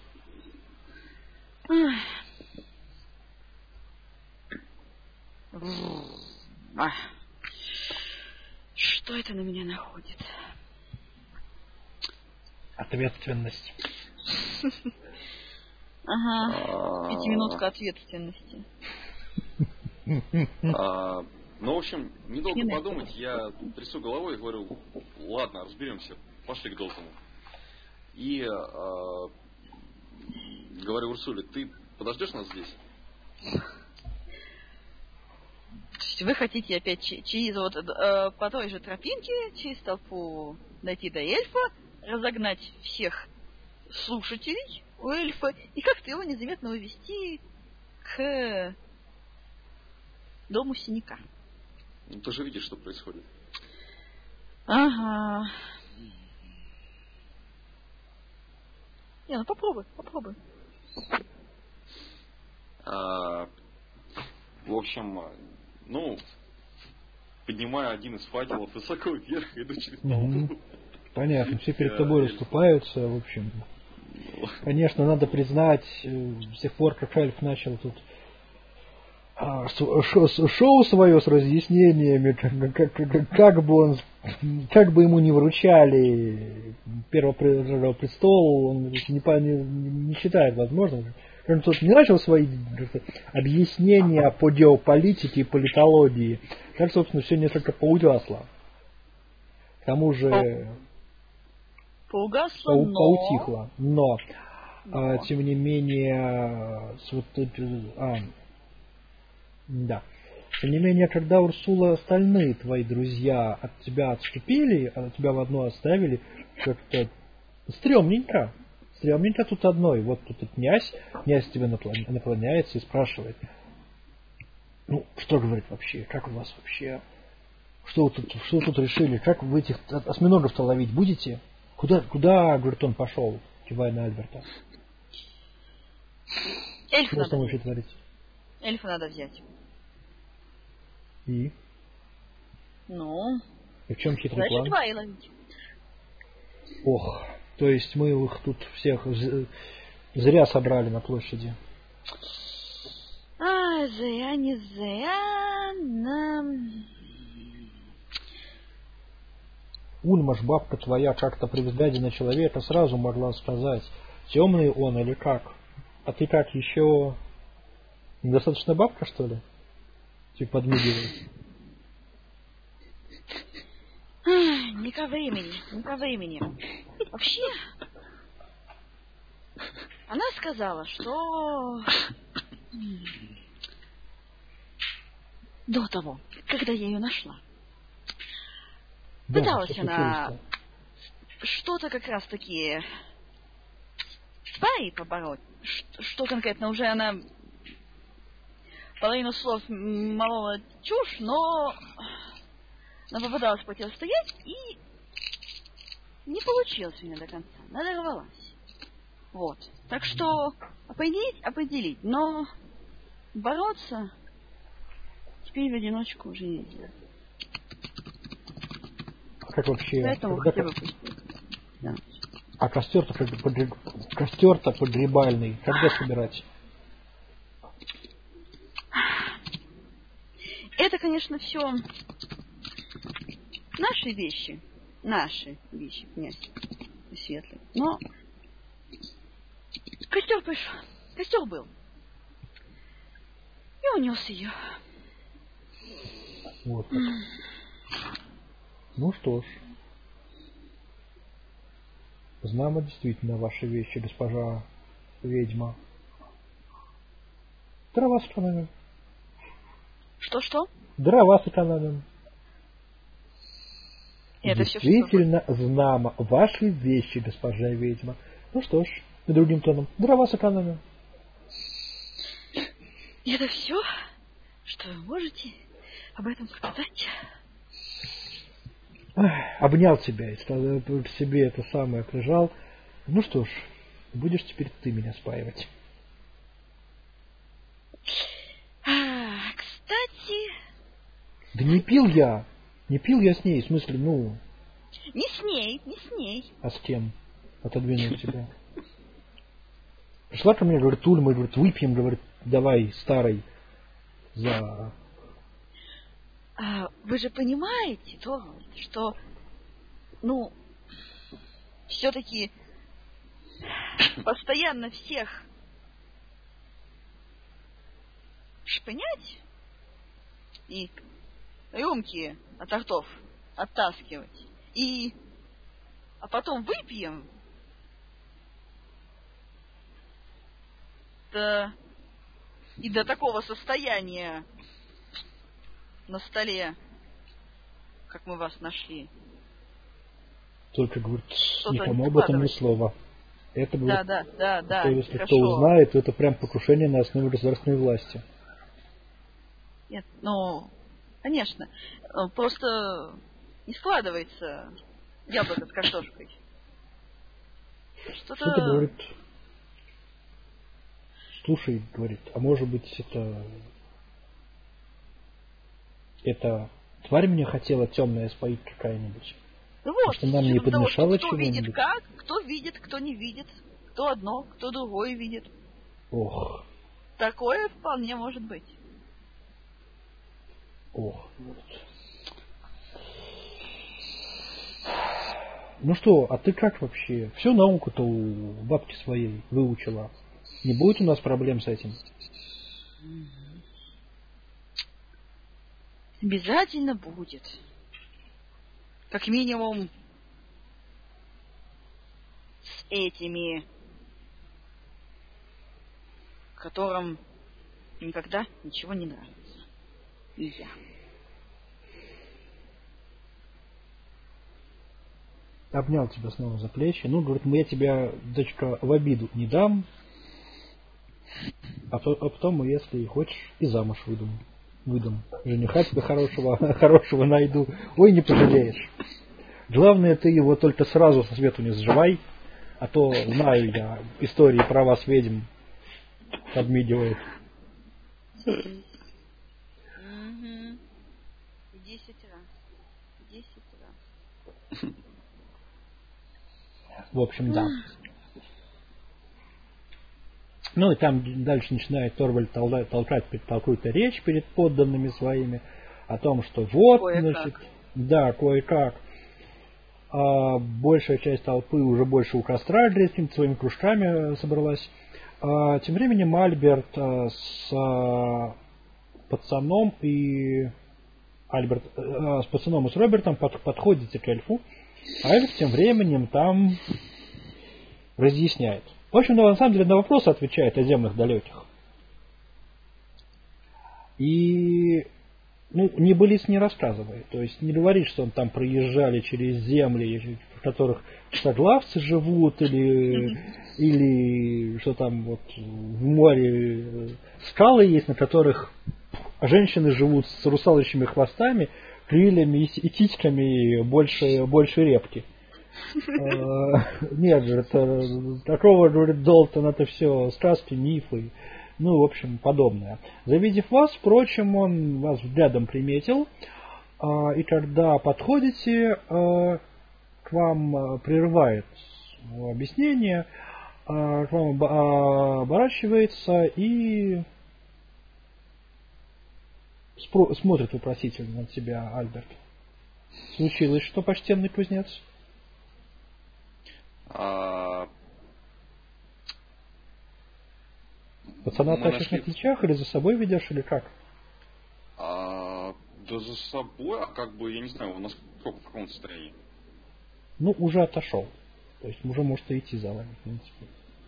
Что это на меня находит? Ответственность. Ага. 5-минутка ответственности. Ну, в общем, недолго подумать, я трясу головой и говорю, ладно, разберемся, пошли к Долтону. И говорю Урсуле, ты подождешь нас здесь? То есть вы хотите опять через вот по той же тропинке, через толпу дойти до эльфа, разогнать всех слушателей у эльфа и как-то его незаметно увести к дому синяка. Ну, ты же видишь, что происходит. Ага. Не, ну попробуй. В общем, ну, поднимаю один из факелов высоко вверх, иду через толпу. Понятно, все перед тобой расступаются, в общем. Конечно, надо признать, с тех пор, как эльф начал тут шоу свое с разъяснениями, как бы ему не вручали первого престола, он не считает возможным. Он тут не начал свои объяснения по геополитике и политологии, так, собственно, все несколько поугасло. К тому же поутихло. Но, тем не менее, тем не менее, когда, Урсула, остальные твои друзья от тебя отступили, а тебя в одно оставили, как-то стрёмненько. Стрёмненько тут одной. Вот тут и князь тебе наклоняется и спрашивает. Ну, что говорит вообще? Как у вас вообще? Что вы тут решили? Как вы этих осьминогов-то ловить будете? Куда, говорит, он пошел, кивая на Альберта? Что там вообще творится? Эльфа надо взять. И? Ну? И в чем хитрый план? Два и ловить. Ох, то есть мы их тут всех зря собрали на площади. Зря, не зря. Ульма ж, бабка твоя, как-то при взгляде на человека сразу могла сказать, темный он или как? А ты как, еще недостаточно бабка, что ли? Типа подмигивает. Не ко времени. Вообще, она сказала, что до того, когда я ее нашла, пыталась она что-то как раз таки твари побороть. Что конкретно, уже она половину слов молола чушь, но она попыталась противостоять и не получилось у меня до конца. Надорвалась. Вот. Так что определить, но бороться теперь в одиночку уже нельзя. Как вообще? Поэтому хотя бы да. А костер-то погребальный. Когда собирать? Это, конечно, все наши вещи, князь Светлый. Но костер был. И унес ее. Вот как. Ну что ж. Знамо действительно ваши вещи, госпожа ведьма. Дрова сэкономим. Что? Дрова сэкономим. Это действительно знамо ваши вещи, госпожа ведьма. Ну что ж, и другим тоном. Дрова сэкономим. Это все, что вы можете об этом сказать? Обнял тебя и в себе это самое прижал. Ну что ж, будешь теперь ты меня спаивать. Кстати... Да не пил я с ней, в смысле, ну... Не с ней. А с кем? Отодвинул тебя. Пришла ко мне, говорит, Ульма, говорит, выпьем, говорит, давай, старый, за... Вы же понимаете, Торвальд, что, все-таки постоянно всех шпынять и рюмки от ртов оттаскивать, а потом выпьем, и до такого состояния на столе, как мы вас нашли. Только, говорит, что-то никому об этом ни слова. Это, говорит, да. Если хорошо. кто узнает, то это прям покушение на основе государственной власти. Нет, конечно. Просто не складывается яблоко с картошкой. Что-то говорит... Слушай, говорит, а может быть это тварь меня хотела темная споить какая-нибудь? Вот, что нам не подмешало кто чего-нибудь? Видит как, кто видит, кто не видит, кто одно, кто другое видит. Ох. Такое вполне может быть. Ох. Ну что, а ты как вообще? Всю науку-то у бабки своей выучила. Не будет у нас проблем с этим? Обязательно будет. Как минимум с этими, которым никогда ничего не нравится. И я. Обнял тебя снова за плечи. Ну, говорит, я тебя, дочка, в обиду не дам. А потом, если хочешь, и замуж выдам. Жениха тебе хорошего найду. Ой, не пожалеешь. Главное, ты его только сразу со свету не сживай, а то знаю я истории про вас, ведьм, подмигивает. 10 раз. В общем, да. Ну и там дальше начинает Торвальд толкать какую-то речь перед подданными своими о том, что вот, значит, да, кое-как. А большая часть толпы уже больше у костра какими-то своими кружками собралась. А тем временем Альберт с пацаном и с Робертом подходите к эльфу, а эльф тем временем там разъясняет. В общем, на самом деле на вопросы отвечает о землях далеких. И небылиц не рассказывает. То есть не говорит, что он там проезжали через земли, в которых соглавцы живут, или что там вот в море скалы есть, на которых женщины живут с русалочными хвостами, крыльями и титьками больше репки. Нет, говорит, такого, говорит, Долтон, это все сказки, мифы, в общем, подобное. Завидев вас, впрочем, он вас взглядом приметил, и когда подходите, к вам прерывает объяснение, к вам оборачивается и смотрит вопросительно на тебя, Альберт. Случилось что, почтенный кузнец? Пацана Мы тащишь на нашли- плечах или за собой ведешь, или как? Да за собой, как бы, я не знаю, он насколько в каком состоянии. Ну, уже отошел. То есть уже может и идти за вами, в принципе.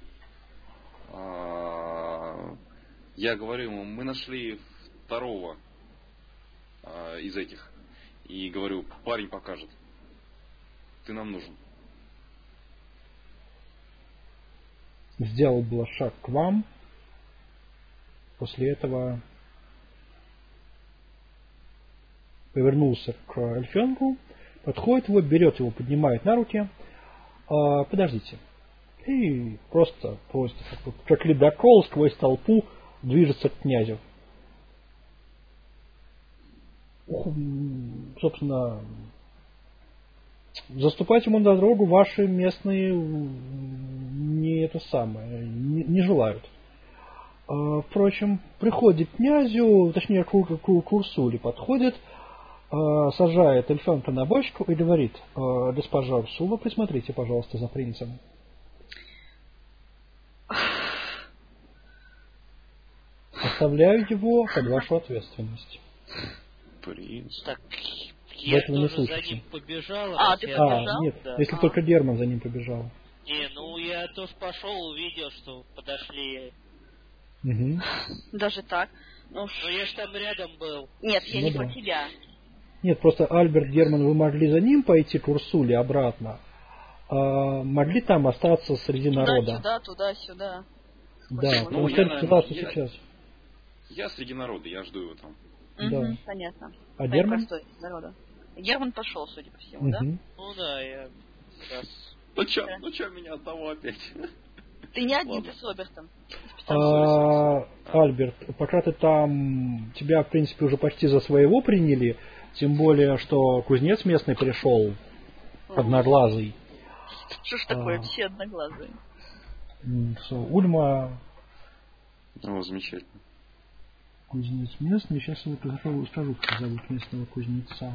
Я говорю ему, мы нашли второго из этих. И говорю, парень покажет. Ты нам нужен. Сделал было шаг к вам. После этого повернулся к эльфенку, подходит его, берет его, поднимает на руки. Подождите. И просто как ледокол сквозь толпу движется к князю. Собственно, заступать ему на дорогу ваши местные не желают. Впрочем, приходит к князю, точнее к Урсуле подходит, сажает эльфенка на бочку и говорит: госпожа Урсула, присмотрите, пожалуйста, за принцем. Оставляю его под вашу ответственность. Принц. Так, я этого не тоже за слышите. ним побежал. Ты я- побежал? Нет, Да. если только Герман за ним побежал. Не, ну я тоже пошел, увидел, что подошли. Угу. Даже так. Ну, Но я ж там рядом был. нет, я Ну не да. про тебя. Нет, просто Альберт, Герман, вы могли за ним пойти к Урсуле обратно, а могли там остаться среди народа. Туда-сюда, туда-сюда. Да, Ну, потому я, что это наверное, ситуация сейчас. Я среди народа, я жду его там. Да. Мгм, понятно. А Самый Герман? простой из народа. Герман пошел, судя по всему, да? Мгм. Ну да, я раз. Ну чё меня одного опять? Ты не один, Ладно. ты с Робертом. Альберт, пока ты там, тебя, в принципе, уже почти за своего приняли, тем более, что кузнец местный пришел, одноглазый. Что ж такое, все одноглазые. Ульма, О, замечательно. кузнец местный. Сейчас я вот скажу, как зовут местного кузнеца.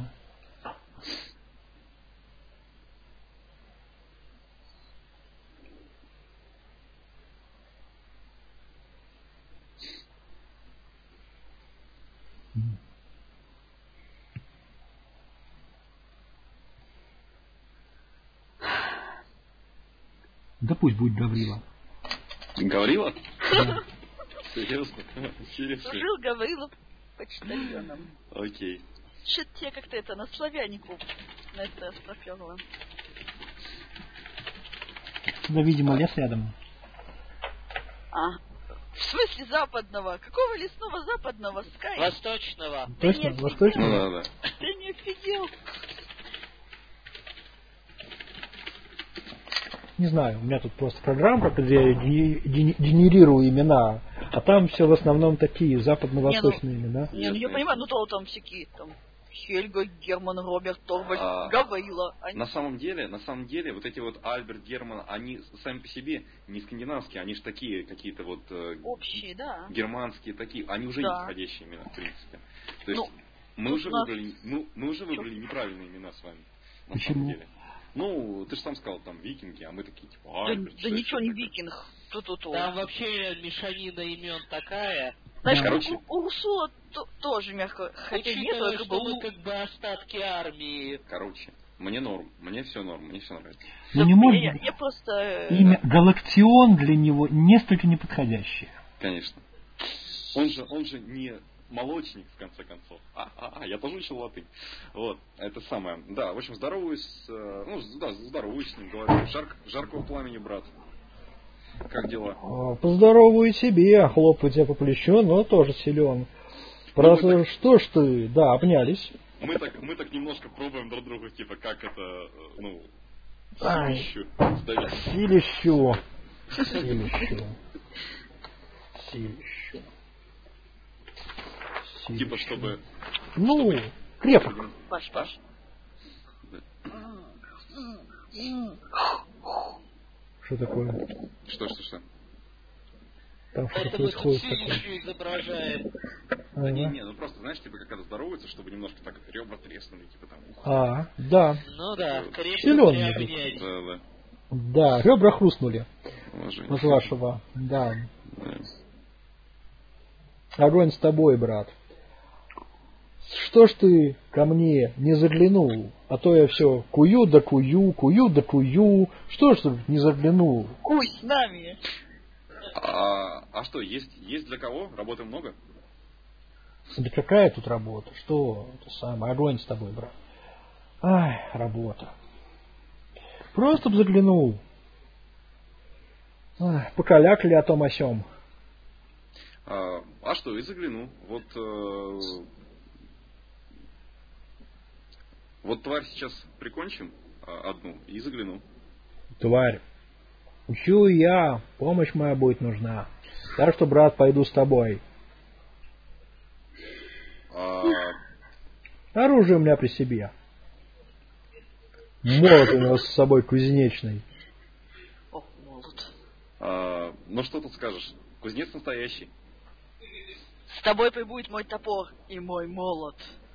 Да пусть будет Гаврила. Говорила? Серьезно? Интересно. Служил Гаврилов почтальоном. Окей. Что-то тебе как-то это на славянику на это проперло. Да, видимо, лес рядом. В смысле западного? Какого лесного западного? Скай? Восточного. Точно? Нет, Восточный? Ну да. Ты не офигел? Не знаю, у меня тут просто программка, где я генерирую имена, а там все в основном такие западно-восточные имена. Не, ну я понимаю, ну то там всякие там Хельга, Герман, Роберт, Торвальд, Гаврила. На самом деле, вот эти вот Альберт, Герман, они сами по себе не скандинавские, они же такие какие-то вот Общие, да. германские такие, они уже Да. не подходящие имена, в принципе. То есть Ну, мы тут уже нас- выбрали, мы уже выбрали неправильные имена с вами. На Почему? самом деле. Ну, ты же сам сказал, там, викинги, а мы такие, типа, Да, Альберт. да что ничего это не такое? викинг. Ту-ту-ту. Там вообще мешанина имен такая. Знаешь, Короче. у Урсула тоже мягко, хотя нет, Учитывая, как что бы мы как бы остатки армии. Короче, мне норм, мне все нравится. Ну не может я, быть я просто... имя Галактион для него несколько неподходящее. Конечно. Он же не молочник, в конце концов. Я тоже учил латынь. Вот, это самое. Да, в общем, здороваюсь с ним, говорю. Жаркого пламени, брат. Как дела? Поздоровую тебе, хлопаю тебя по плечу, но тоже силен. Просто мы что ж ты, да, обнялись. Мы так немножко пробуем друг друга, типа, как это, Ай. сдавить. Силищу. Типа, чтобы... Ну, крепок. Паш. Что такое? Что? Там что-то Поэтому тут происходит все такое. еще изображает. Да не, Ага. ну просто, знаешь, типа, как когда здороваются, чтобы немножко так ребра треснули, типа там. Да. Ну да, корректно Силён приобнять. Да. Да, ребра хрустнули. Уважение. Вот вашего. Да. Да. Огонь с тобой, брат. Что ж ты ко мне не заглянул? А то я все кую да кую, кую да кую. Что ж ты не заглянул? Куй с нами. А что, есть для кого? Работы много? Да какая тут работа? Что это самое? Огонь с тобой, брат. Ай, работа. Просто б заглянул. Ай, покалякали о том о сём. А что, и загляну. Вот тварь сейчас прикончим одну и загляну. Тварь. Учу я, помощь моя будет нужна. Так что, брат, пойду с тобой. Оружие у меня при себе. Молот у него с собой кузнечный. О, молот. Ну что тут скажешь? Кузнец настоящий. С тобой прибудет мой топор и мой молот.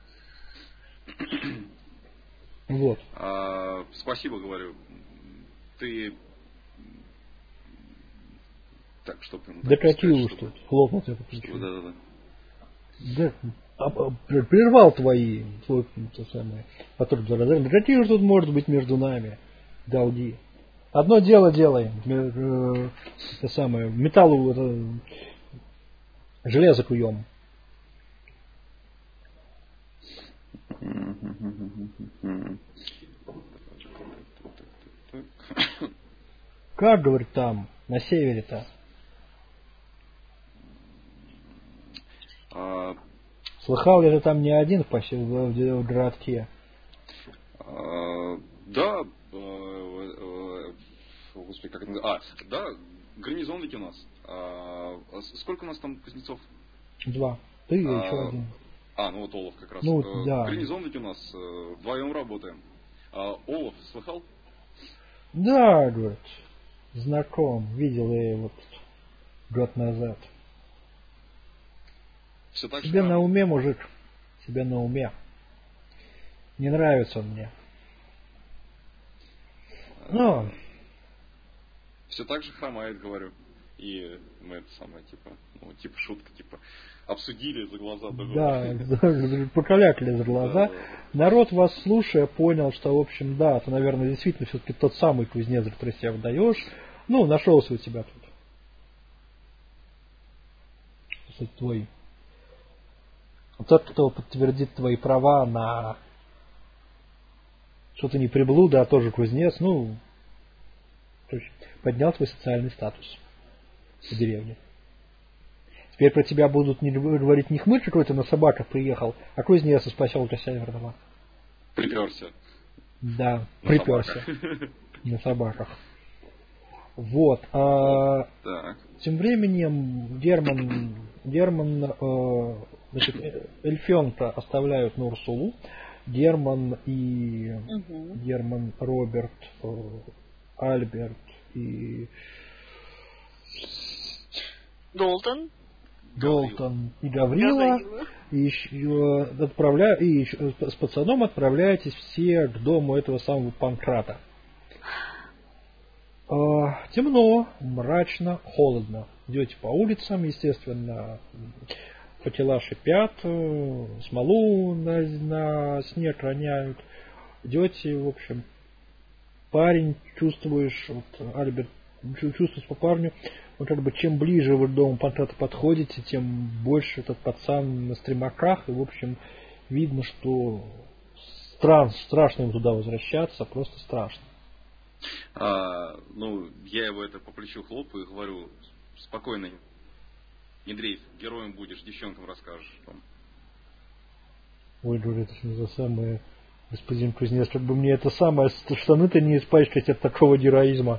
Вот. Спасибо, говорю. Ты... Так, чтоб... Докатил, что хлопнул тебя по плечу. Да. Да, прервал твой то самое, поток заразы. Какие же тут может быть между нами, долги? Одно дело делаем, это самое, металлу, железо куем. Как, говорит, там, на севере-то? Слыхал ли ты там не один в городке? Да, господи, как это называется? Да, гарнизон ведь у нас. Сколько у нас там кузнецов? 2. Ты и еще один. Ну вот Олаф как раз. Ну, да. Гарнизон ведь у нас, вдвоем работаем. Олаф, слыхал? Да, говорит, знаком, видел я его год назад. Все так Тебе же на уме, мужик, тебе на уме. Не нравится он мне. Но все так же хромает, говорю. И мы это самое, типа шутка, обсудили за глаза друг друга. Да, покалякали за глаза. Да. Народ, вас слушая, понял, что, в общем, да, ты, наверное, действительно все-таки тот самый кузнец, который себя выдаешь. Ну, нашелся у тебя тут. Кстати, твой. Тот, кто подтвердит твои права на что ты не приблуда, а тоже кузнец, ну, поднял твой социальный статус в деревне. Теперь про тебя будут говорить не хмырь какой-то на собаках приехал, а кузнец из поселка Северного. Приперся. Да, приперся. На собаках. Вот. Так. Тем временем Герман, значит, эльфенка оставляют на Урсулу. Герман, Роберт, Альберт и Долтон и Гаврила. И с пацаном отправляетесь все к дому этого самого Панкрата. Темно, мрачно, холодно. Идете по улицам, естественно, факела шипят, смолу на снег роняют. Идете, в общем, парень, чувствуешь, вот Альберт чувствуешь по парню, он как бы чем ближе вы к дому Панкрата подходите, тем больше этот пацан на стремаках, и в общем видно, что страшно ему туда возвращаться, просто страшно. Я его это по плечу хлопаю и говорю: спокойно, не дрейф, героем будешь, девчонкам расскажешь. Ой, говорит, это что за самое, господин кузнец, как бы мне это самое, штаны-то не испачкать от такого героизма.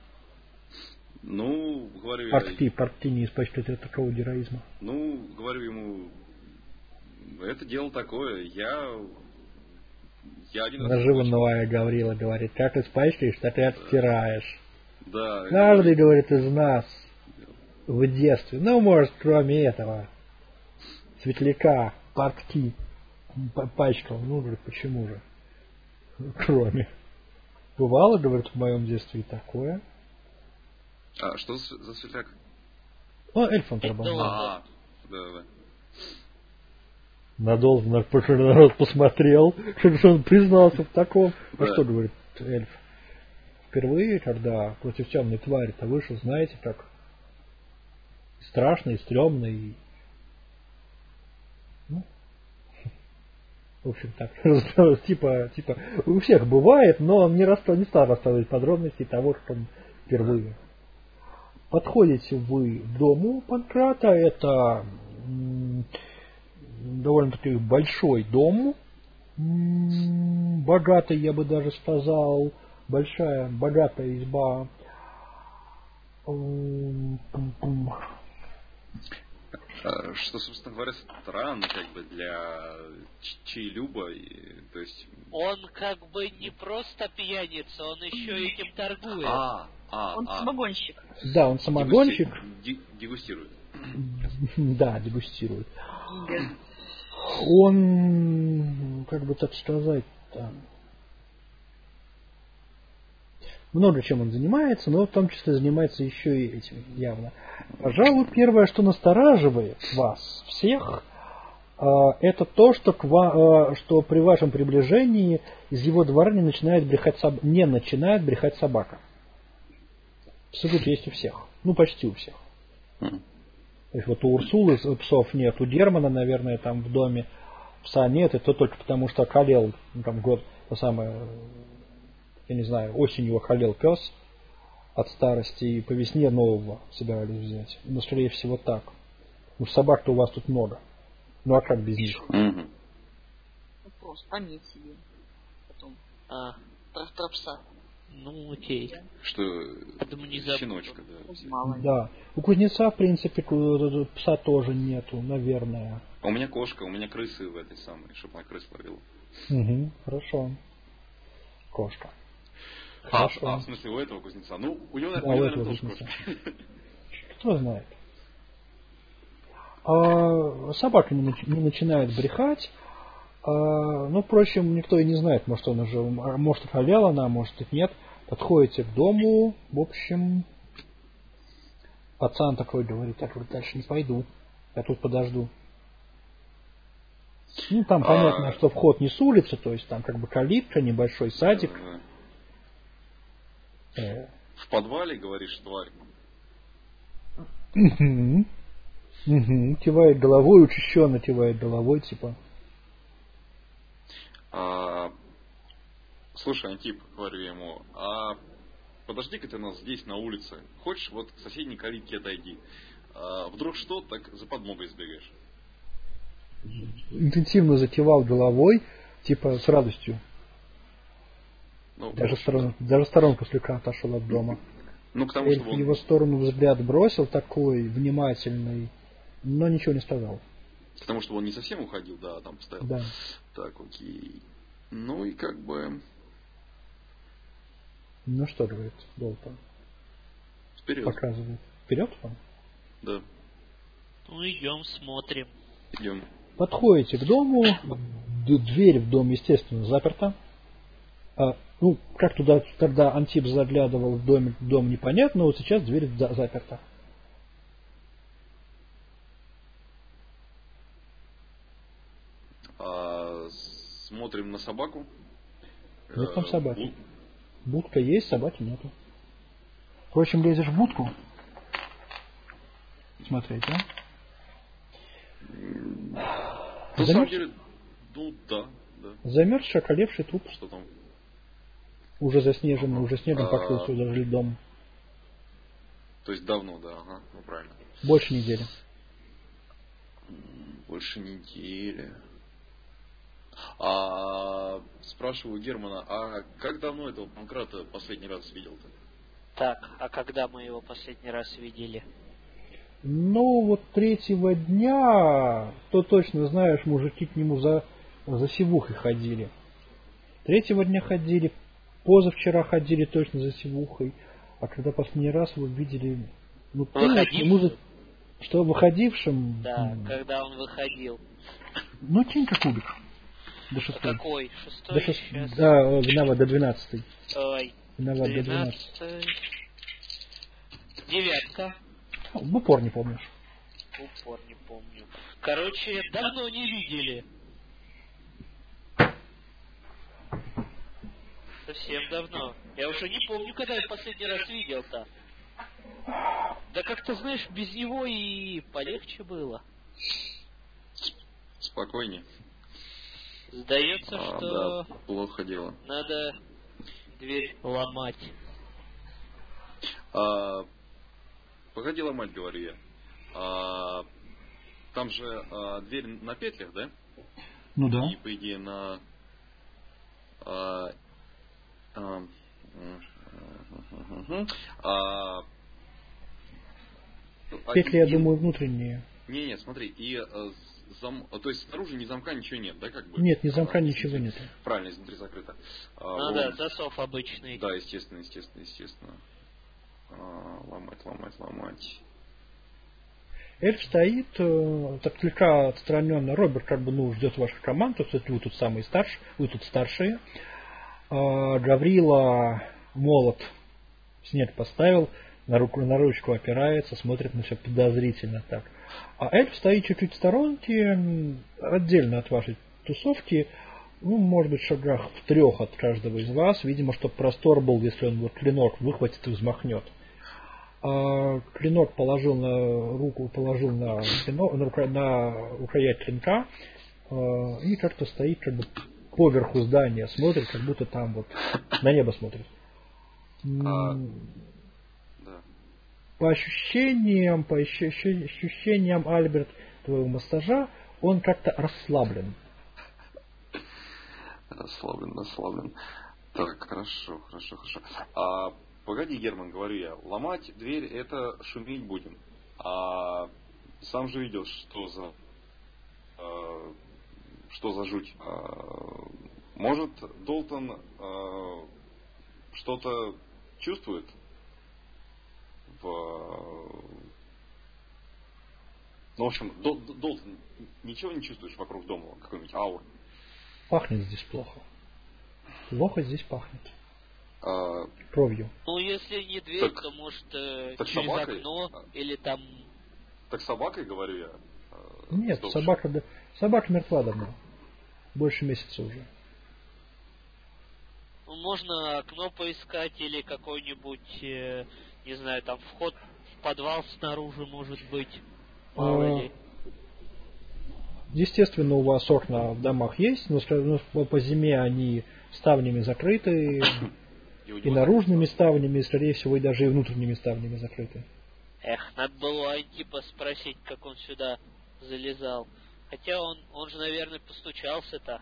Ну, говорю... Портки не испачкать от такого героизма. Ну, говорю ему, это дело такое, я один раз... Наживанная Гаврила говорит, как испачкаешь, так и отстираешь. Да. Каждый, говорит, из нас в детстве. Ну, может, кроме этого светляка, портки пачкал. Ну, говорит, почему же? Кроме. Бывало, говорит, в моем детстве и такое. А что за светляк? Ну, эльфом работал. Да. Надолго народ посмотрел, что он признался в таком. А что, говорит, эльф? Впервые, когда против темной твари-то вышел, знаете, как страшно и стрёмно, и ну, в общем так, типа у всех бывает, но он не стал рассказывать подробности того, что он впервые. Подходите вы к дому Панкрата, это довольно-таки большой дом, богатый, я бы даже сказал, большая, богатая изба. Что, собственно говоря, странно как бы для чаелюба, то есть... Он как бы не просто пьяница, он еще этим торгует. Он самогонщик. Да, он самогонщик. Дегустирует. Да, дегустирует. Он, как бы так сказать-то, много чем он занимается, но в том числе занимается еще и этим явно. Пожалуй, первое, что настораживает вас всех, это то, что при вашем приближении из его двора не начинает брехать собака. Абсолютно есть у всех. Ну, почти у всех. То есть вот у Урсулы псов нет, у Германа, наверное, там в доме пса нет, и то только потому, что околел, там год, я не знаю, осенью околел пес от старости, и по весне нового собирались взять. Но, скорее всего, так. Ну, собак-то у вас тут много. Ну, а как без них? Просто пометь себе. Потом. Про пса. Ну, окей. Что не щеночка, да. Мало. Да. У кузнеца, в принципе, пса тоже нету, наверное. А у меня кошка, у меня крысы в этой самой, чтобы она крыс ловила. Угу, хорошо. Кошка. В смысле, у этого кузнеца? Ну, у него, наверное, тоже кошка. Кто знает. Собака не начинает брехать. Ну, впрочем, никто и не знает, может, он уже, может, околела она, может, и нет. Подходите к дому, в общем, пацан такой говорит, я говорит, дальше не пойду, я тут подожду. Ну, там понятно, что вход не с улицы, то есть там как бы калитка, небольшой садик. В подвале, говоришь, тварь? Кивает головой, учащенно кивает головой, типа. Слушай, Антип, говорю ему, подожди-ка ты нас здесь на улице. Хочешь, вот к соседней калитке отойди. Вдруг что, так за подмогой сбегаешь. Интенсивно закивал головой, типа с радостью. Ну, даже в сторонку слегка отошел от дома. Ну, к тому, Эльф в его сторону взгляд бросил такой внимательный, но ничего не сказал. Потому что он не совсем уходил, да, там стоял. Да. Так, окей. Ну и как бы... Ну что, говорит Долтон? Вперед. Показывает. Вперед вам? Да. Ну идем, смотрим. Идем. Подходите к дому, дверь в дом, естественно, заперта. Ну, как туда, когда Антип заглядывал в дом непонятно, вот сейчас дверь заперта. Смотрим на собаку. Нет там собаки. Будка есть, собаки нету. Впрочем, лезешь в будку. Смотрите, На самом деле, ну да. Замерзший, околевший труп. Что там? Уже заснеженный, уже снегом покрылся даже льдом. То есть давно, да, ага, ну правильно. Больше недели. Больше недели. Спрашиваю Германа, а как давно этого Панкрата последний раз видел-то? Так, а когда мы его последний раз видели? Ну, вот третьего дня, то точно знаешь, мужики к нему за сивухой ходили. Третьего дня ходили, позавчера ходили точно за сивухой. А когда последний раз вы видели, Ну, понимаешь, Выходившим? может, что выходившим... Да, когда он выходил. Ну, кинь-ка кубик. До А 6. какой? До Шестой 6. сейчас? Да, виноват, до 12. Ой, Виноват, до 12. 12. Девятка. В упор не помнишь. В упор не помню. Короче, давно не видели. Совсем давно. Я уже не помню, когда я последний раз видел-то. Да как-то, знаешь, без него и полегче было. Спокойнее. Сдается, что Да, плохо дело. надо дверь ломать. Погоди ломать, говорю я. Там же дверь на петлях, да? Ну да. И, по идее, на... Петли, я думаю, внутренние. Не, смотри, и то есть снаружи ни замка, ничего нет, да, как бы? Нет, ни замка, ничего нет. Правильно, изнутри закрыто. Ну да, засов обычный. Да, естественно. Ломать. Эльф стоит, так слегка отстраненно. Роберт как бы, ждет ваших команд, то есть вы тут самые старшие, вы тут старшие. Гаврила молот снег поставил, на ручку опирается, смотрит на все подозрительно так. А эльф стоит чуть-чуть в сторонке, отдельно от вашей тусовки, может быть, в шагах в 3 от каждого из вас, видимо, чтобы простор был, если он вот клинок выхватит и взмахнет. Клинок положил на руку, положил на рукоять клинка и как-то стоит как бы поверху здания, смотрит, как будто там вот на небо смотрит. Да. По ощущениям, Альберт, твоего массажа, он как-то расслаблен. Расслаблен. Так, хорошо. Погоди, Герман, говорю я, ломать дверь, это шуметь будем. Сам же видел, что за жуть. Может, Долтон что-то чувствует в общем, Долтон, ничего не чувствуешь вокруг дома, какой-нибудь ауры? Пахнет здесь плохо. Плохо здесь пахнет. Кровью. Ну, если не дверь, то может через собакой? окно или там... Так собакой, говорю я. Нет, собака мертва давно. Больше месяца уже. Ну, можно окно поискать или какой-нибудь, не знаю, там вход в подвал снаружи может быть. Мало ли. Естественно, у вас окна в домах есть, но по зиме они ставнями закрыты, и наружными ставнями, и, скорее всего, и даже и внутренними ставнями закрыты. Эх, надо было у Антипа спросить, как он сюда залезал. Хотя он же, наверное, постучался-то.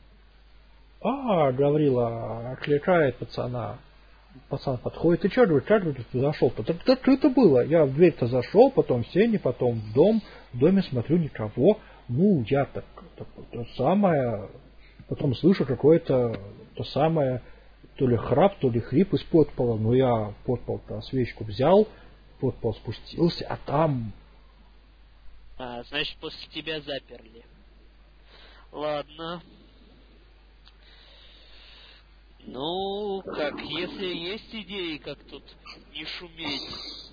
Гаврила окликает пацана. Пацан подходит. Ты что, говорит, как ты зашел? Что это было? Я в дверь-то зашел, потом в сени, потом в дом. В доме смотрю, никого. Я так то самое. Потом слышу какое-то то самое, то ли храп, то ли хрип из подпола. Но я в подпол-то свечку взял, в подпол спустился, а там... Значит, после тебя заперли. Ладно. Ну, как, если есть идеи, как тут не шуметь.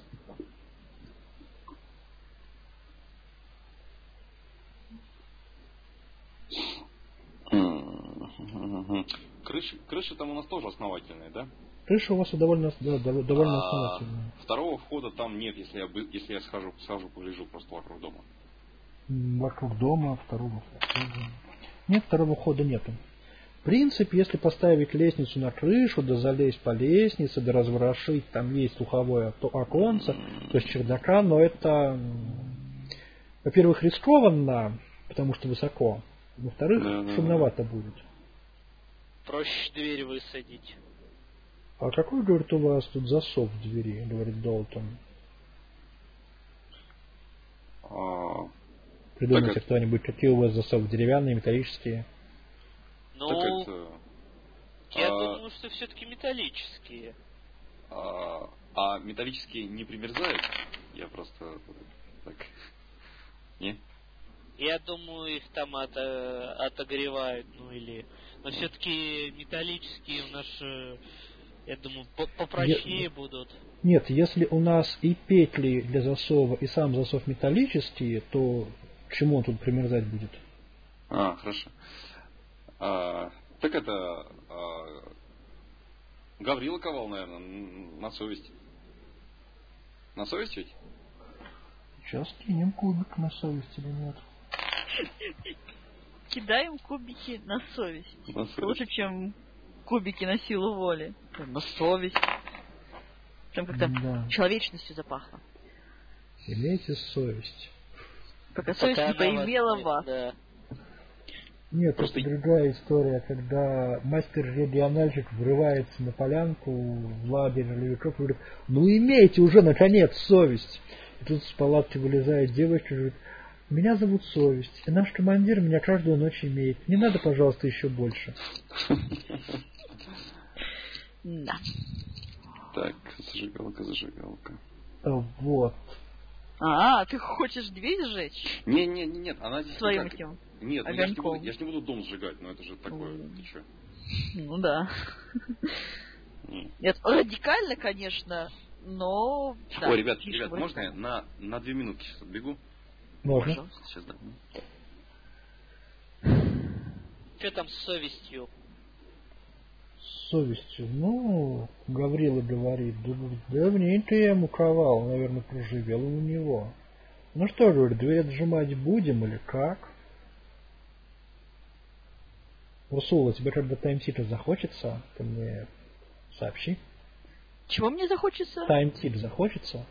Крыша там у нас тоже основательная, да? Крыша у вас довольно основательная. Второго входа там нет, если я схожу, полежу просто вокруг дома. Вокруг дома, второго входа. Нет, второго входа нету. В принципе, если поставить лестницу на крышу, да залезть по лестнице, да разворошить, там есть слуховое оконце, то есть чердака, но это, во-первых, рискованно, потому что высоко, во-вторых, шумновато будет. Проще дверь высадить. А какой, говорит, у вас тут засов в двери, говорит Долтон? Придумайте кто-нибудь, какие у вас засовы, деревянные, металлические? Ну, я думаю, что все-таки металлические. А металлические не примерзают? Я просто так. Не? Я думаю, их там отогревают, ну или... Но все-таки металлические у нас, я думаю, попрочнее будут. Нет, если у нас и петли для засова, и сам засов металлические, то к чему он тут примерзать будет? Хорошо. Так это... Гаврила ковал, наверное, на совесть. На совесть ведь? Сейчас кинем кубик на совесть или нет? Кидаем кубики на совесть. На совесть. Лучше, чем кубики на силу воли. На совесть. Там как-то человечностью запахло. Имейте совесть. Пока совесть не поимела вас. Да. Нет, Просто... это другая история, когда мастер-региональщик врывается на полянку в лагерь ролевиков и говорит: ну имейте уже, наконец, совесть. И тут с палатки вылезает девочка и говорит: меня зовут Совесть, и наш командир меня каждую ночь имеет. Не надо, пожалуйста, еще больше. Да. Так, зажигалка. Вот. Ты хочешь дверь сжечь? Нет, она здесь своим никак... этим Нет, ну огоньком. я ж не буду дом сжигать, но это же такое, ты что? Ну да. Нет, радикально, конечно, но... Да, ой, ребят, можно я на 2 минутки сейчас отбегу? Можно. Пожалуйста, сейчас, да. Что там с совестью? С совестью. Ну, Гаврила говорит: давненько я ему ковал, наверное, проживел у него. Ну что, говорит, дверь отжимать будем или как? Урсула, тебе когда таймтипа захочется, ты мне сообщи. Чего мне захочется? Таймтип захочется?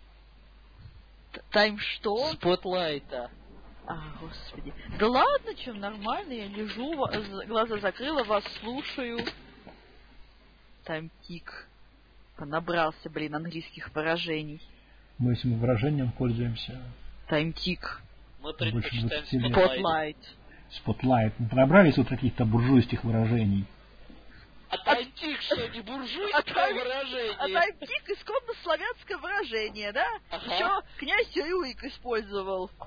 Тайм что? Спотлайта. Господи. Да ладно, чем нормально, я лежу, глаза закрыла, вас слушаю. Таймтик. Понабрался, английских выражений. Мы этим выражением пользуемся. Таймтик. Мы предпочитаем Спотлайт. Спотлайт. Мы пробрались от каких-то буржуйских выражений. А таймтик что, не буржуйское выражение? А таймтик исконно славянское выражение, да? Ага. Еще князь Рюрик использовал.